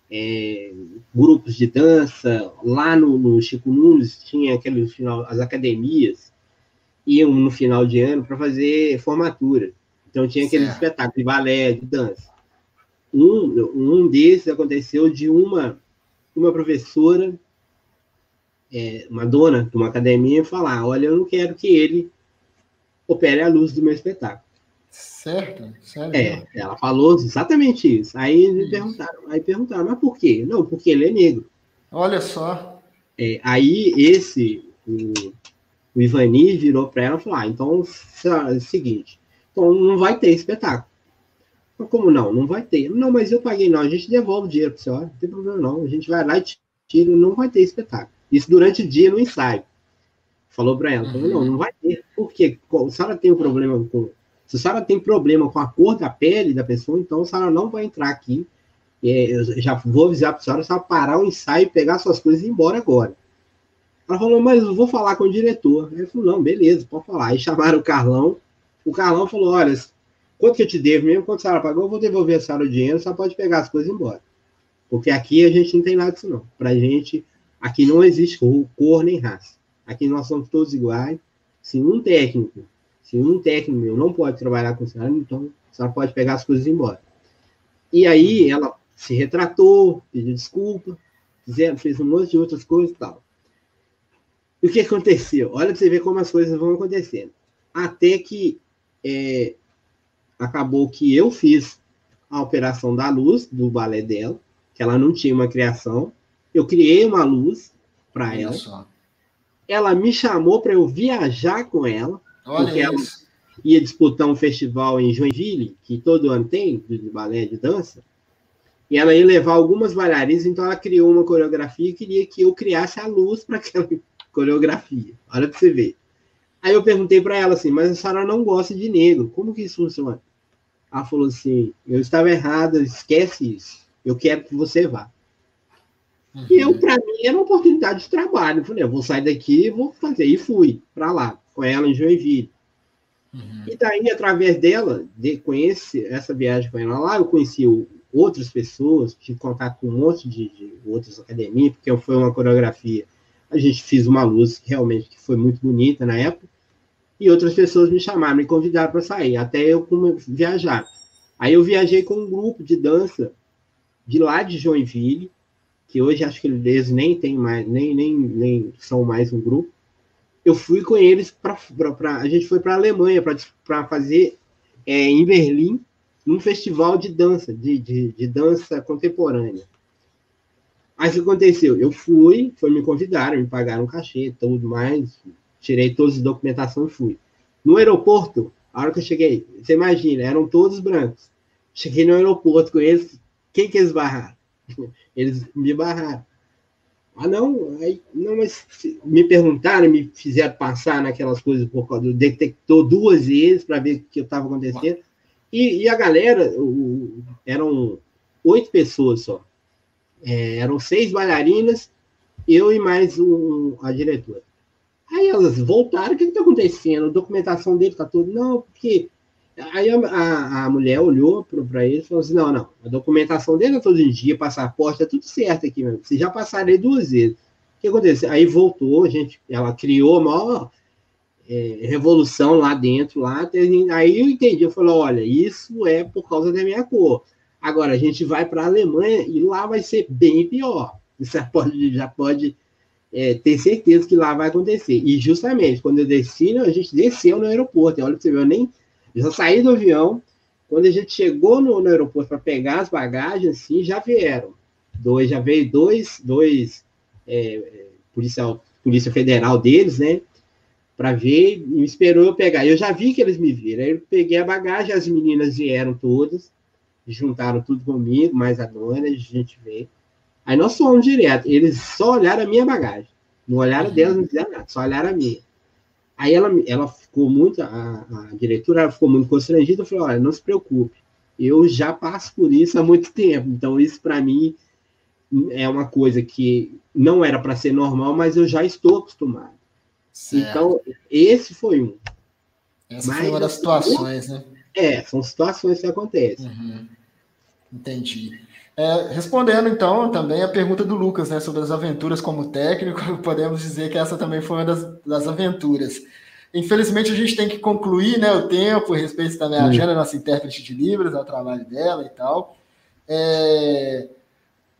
é, grupos de dança. Lá no, no Chico Nunes tinha aquele final, as academias iam no final de ano para fazer formatura. Então tinha aqueles certo. espetáculos de balé, de dança. Um, um desses aconteceu de uma, uma professora é, uma dona de uma academia falar, olha, eu não quero que ele opere a luz do meu espetáculo. Certo, sério. É, ela falou exatamente isso. Aí me perguntaram, aí perguntaram, mas por quê? Não, porque ele é negro. Olha só. É, aí esse, o, o Ivani virou para ela e falou, ah, então é o seguinte, então não vai ter espetáculo. Mas como não? Não vai ter. Não, mas eu paguei, não, a gente devolve o dinheiro para a senhora, não tem problema não, a gente vai lá e tira, não vai ter espetáculo. Isso durante o dia no ensaio. Falou para ela, falou, não, não vai ter. Por quê? Se a senhora tem um problema com... Se a senhora tem problema com a cor da pele da pessoa, então a senhora não vai entrar aqui. É, eu já vou avisar para a senhora, a senhora parar o ensaio, pegar suas coisas e ir embora agora. Ela falou, mas eu vou falar com o diretor. Ele falou, não, beleza, pode falar. Aí chamaram o Carlão. O Carlão falou, olha, quanto que eu te devo mesmo? Quanto a senhora pagou? Eu vou devolver a senhora o dinheiro, a senhora pode pegar as coisas e ir embora. Porque aqui a gente não tem nada disso, não. Pra gente, aqui não existe cor nem raça. Aqui nós somos todos iguais. Se um técnico, se um técnico meu não pode trabalhar com a senhora, então a senhora pode pegar as coisas e ir embora. E aí ela se retratou, pediu desculpa, fez um monte de outras coisas e tal. E o que aconteceu? Olha para você ver como as coisas vão acontecendo. Até que é, acabou que eu fiz a operação da luz do balé dela, que ela não tinha uma criação. Eu criei uma luz para ela. Só. Ela me chamou para eu viajar com ela, Olha porque isso. ela ia disputar um festival em Joinville, que todo ano tem, de balé, de dança, e ela ia levar algumas bailarinas, então ela criou uma coreografia e queria que eu criasse a luz para aquela coreografia. Olha para você ver. Aí eu perguntei para ela assim, mas a senhora não gosta de negro, como que isso funciona? Ela falou assim, eu estava errada, esquece isso, eu quero que você vá. Uhum. E eu, para mim, era uma oportunidade de trabalho. Eu falei, eu vou sair daqui e vou fazer. E fui para lá, com ela em Joinville. Uhum. E daí, através dela, de conhecer essa viagem com ela lá, eu conheci outras pessoas, tive contato com um monte de, de outras academias, porque foi uma coreografia. A gente fez uma luz realmente que foi muito bonita na época, e outras pessoas me chamaram, me convidaram para sair, até eu viajar. Aí eu viajei com um grupo de dança de lá de Joinville, que hoje acho que eles nem tem mais, nem, nem, nem são mais um grupo. Eu fui com eles para a gente foi para a Alemanha para fazer é, em Berlim um festival de dança, de, de, de dança contemporânea. Aí o que aconteceu? Eu fui, foi me convidaram, me pagaram um cachê, tudo mais, tirei todas as documentações e fui. No aeroporto, a hora que eu cheguei, você imagina, eram todos brancos. Cheguei no aeroporto com eles, quem que eles barraram? Eles me barraram. Ah, não, aí, não, mas me perguntaram, me fizeram passar naquelas coisas por causa do detector duas vezes para ver o que estava acontecendo. E, e a galera, o, eram oito pessoas só. É, eram seis bailarinas, eu e mais um, a diretora. Aí elas voltaram, o que está acontecendo? A documentação dele está toda. Não, porque. Aí a, a, a mulher olhou para ele e falou assim: não, não, a documentação dele é todo dia, passaporte, é tudo certo aqui mesmo. Vocês já passaram aí duas vezes. O que aconteceu? Aí voltou, a gente, ela criou a maior é, revolução lá dentro, lá. Aí eu entendi, eu falei: olha, isso é por causa da minha cor. Agora a gente vai para a Alemanha e lá vai ser bem pior. Você já pode, já pode é, ter certeza que lá vai acontecer. E justamente, quando eu desci, a gente desceu no aeroporto. Olha, você viu, eu nem. Eu já saí do avião, quando a gente chegou no, no aeroporto para pegar as bagagens, assim, já vieram. Dois, já veio dois, dois é, policial, polícia federal deles, né? Para ver, e me esperou eu pegar. Eu já vi que eles me viram. Aí eu peguei a bagagem, as meninas vieram todas, juntaram tudo comigo, mais a dona, a gente veio. Aí nós fomos direto. Eles só olharam a minha bagagem. Não olharam uhum. delas, não fizeram nada, só olharam a minha. Aí ela, ela ficou muito, a, a diretora ela ficou muito constrangida, eu falei, olha, não se preocupe, eu já passo por isso há muito tempo, então isso para mim é uma coisa que não era para ser normal, mas eu já estou acostumado. Certo. Então, esse foi um. Essa mas, foi uma das situações, né? É, são situações que acontecem. Uhum. Entendi. É, respondendo, então, também a pergunta do Lucas, né, sobre as aventuras como técnico, podemos dizer que essa também foi uma das, das aventuras. Infelizmente, a gente tem que concluir, né, o tempo, a respeito também da agenda, nossa intérprete de Libras, ao trabalho dela e tal. É,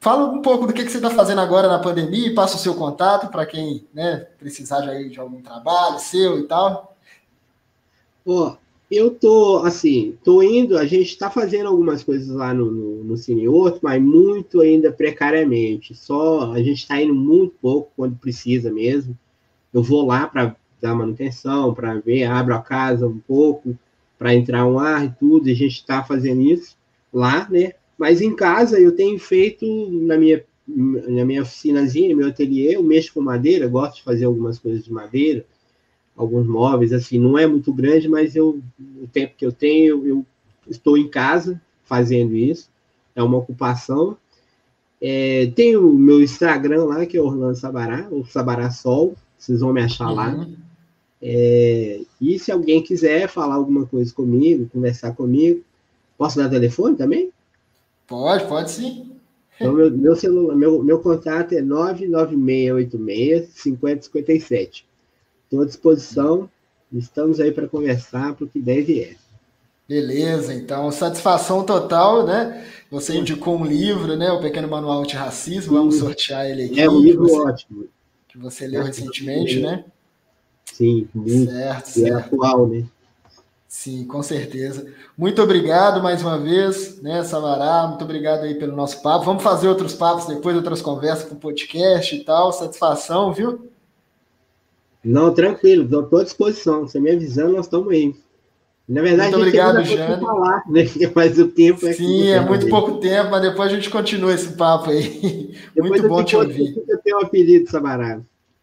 Fala um pouco do que, que você está fazendo agora na pandemia e passa o seu contato para quem, né, precisar de, de algum trabalho seu e tal. Ó, eu tô, assim, tô indo, a gente está fazendo algumas coisas lá no, no, no Cine Horto, mas muito ainda precariamente. Só a gente está indo muito pouco quando precisa mesmo. Eu vou lá para dar manutenção, para ver, abro a casa um pouco, para entrar um ar e tudo, e a gente está fazendo isso lá, né? Mas em casa eu tenho feito na minha, na minha oficinazinha, no meu ateliê, eu mexo com madeira, gosto de fazer algumas coisas de madeira, alguns móveis, assim, não é muito grande, mas eu, o tempo que eu tenho, eu estou em casa fazendo isso, é uma ocupação. É, tem o meu Instagram lá, que é Orlando Sabará, o Sabará Sol, vocês vão me achar uhum. lá. É, e se alguém quiser falar alguma coisa comigo, conversar comigo, posso dar telefone também? Pode, pode sim. Então, meu, meu, celular, meu, meu contato é nove nove seis oito seis, cinco zero cinco sete. Estou à disposição, estamos aí para conversar, para o que deve é. Beleza, então, satisfação total, né? Você indicou um livro, né? O Pequeno Manual Antirracismo, vamos sortear ele aqui. É um livro você, ótimo. Que você leu recentemente, né? Sim, muito. Certo, e certo. É atual, né? Sim, com certeza. Muito obrigado mais uma vez, né, Sabará? Muito obrigado aí pelo nosso papo. Vamos fazer outros papos depois, outras conversas com o podcast e tal. Satisfação, viu? Não, tranquilo, estou à disposição. Você me avisando, nós estamos aí. Na verdade, muito obrigado, Jane. Falar, né? Mas o tempo é Sim, é muito pouco tempo, mas depois a gente continua esse papo aí. Depois muito bom te ouvir. Eu tenho um apelido, Sabará.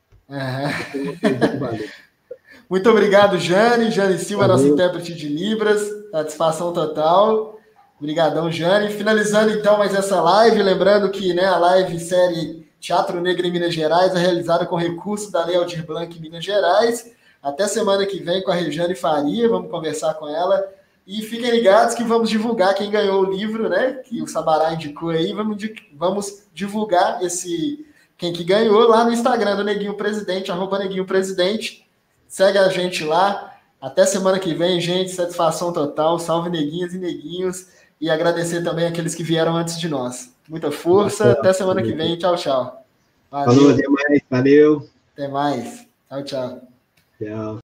Uhum. Muito obrigado, Jane. Jane Silva, Valeu. Nossa intérprete de Libras. Satisfação total. Obrigadão, Jane. Finalizando, então, mais essa live. Lembrando que, né, a live série Teatro Negro em Minas Gerais é realizada com recurso da Lei Aldir Blanc em Minas Gerais. Até semana que vem com a Regiane Faria. Vamos conversar com ela. E fiquem ligados que vamos divulgar quem ganhou o livro, né? Que o Sabará indicou aí. Vamos, vamos divulgar esse quem que ganhou lá no Instagram do Neguinho Presidente, arroba Neguinho Presidente. Segue a gente lá. Até semana que vem, gente. Satisfação total. Salve, neguinhas e neguinhos. E agradecer também aqueles que vieram antes de nós. Muita força. Nossa, até semana que vem. Tchau, tchau. Valeu. Falou, até mais. Valeu. Até mais. Tchau, tchau. Tchau.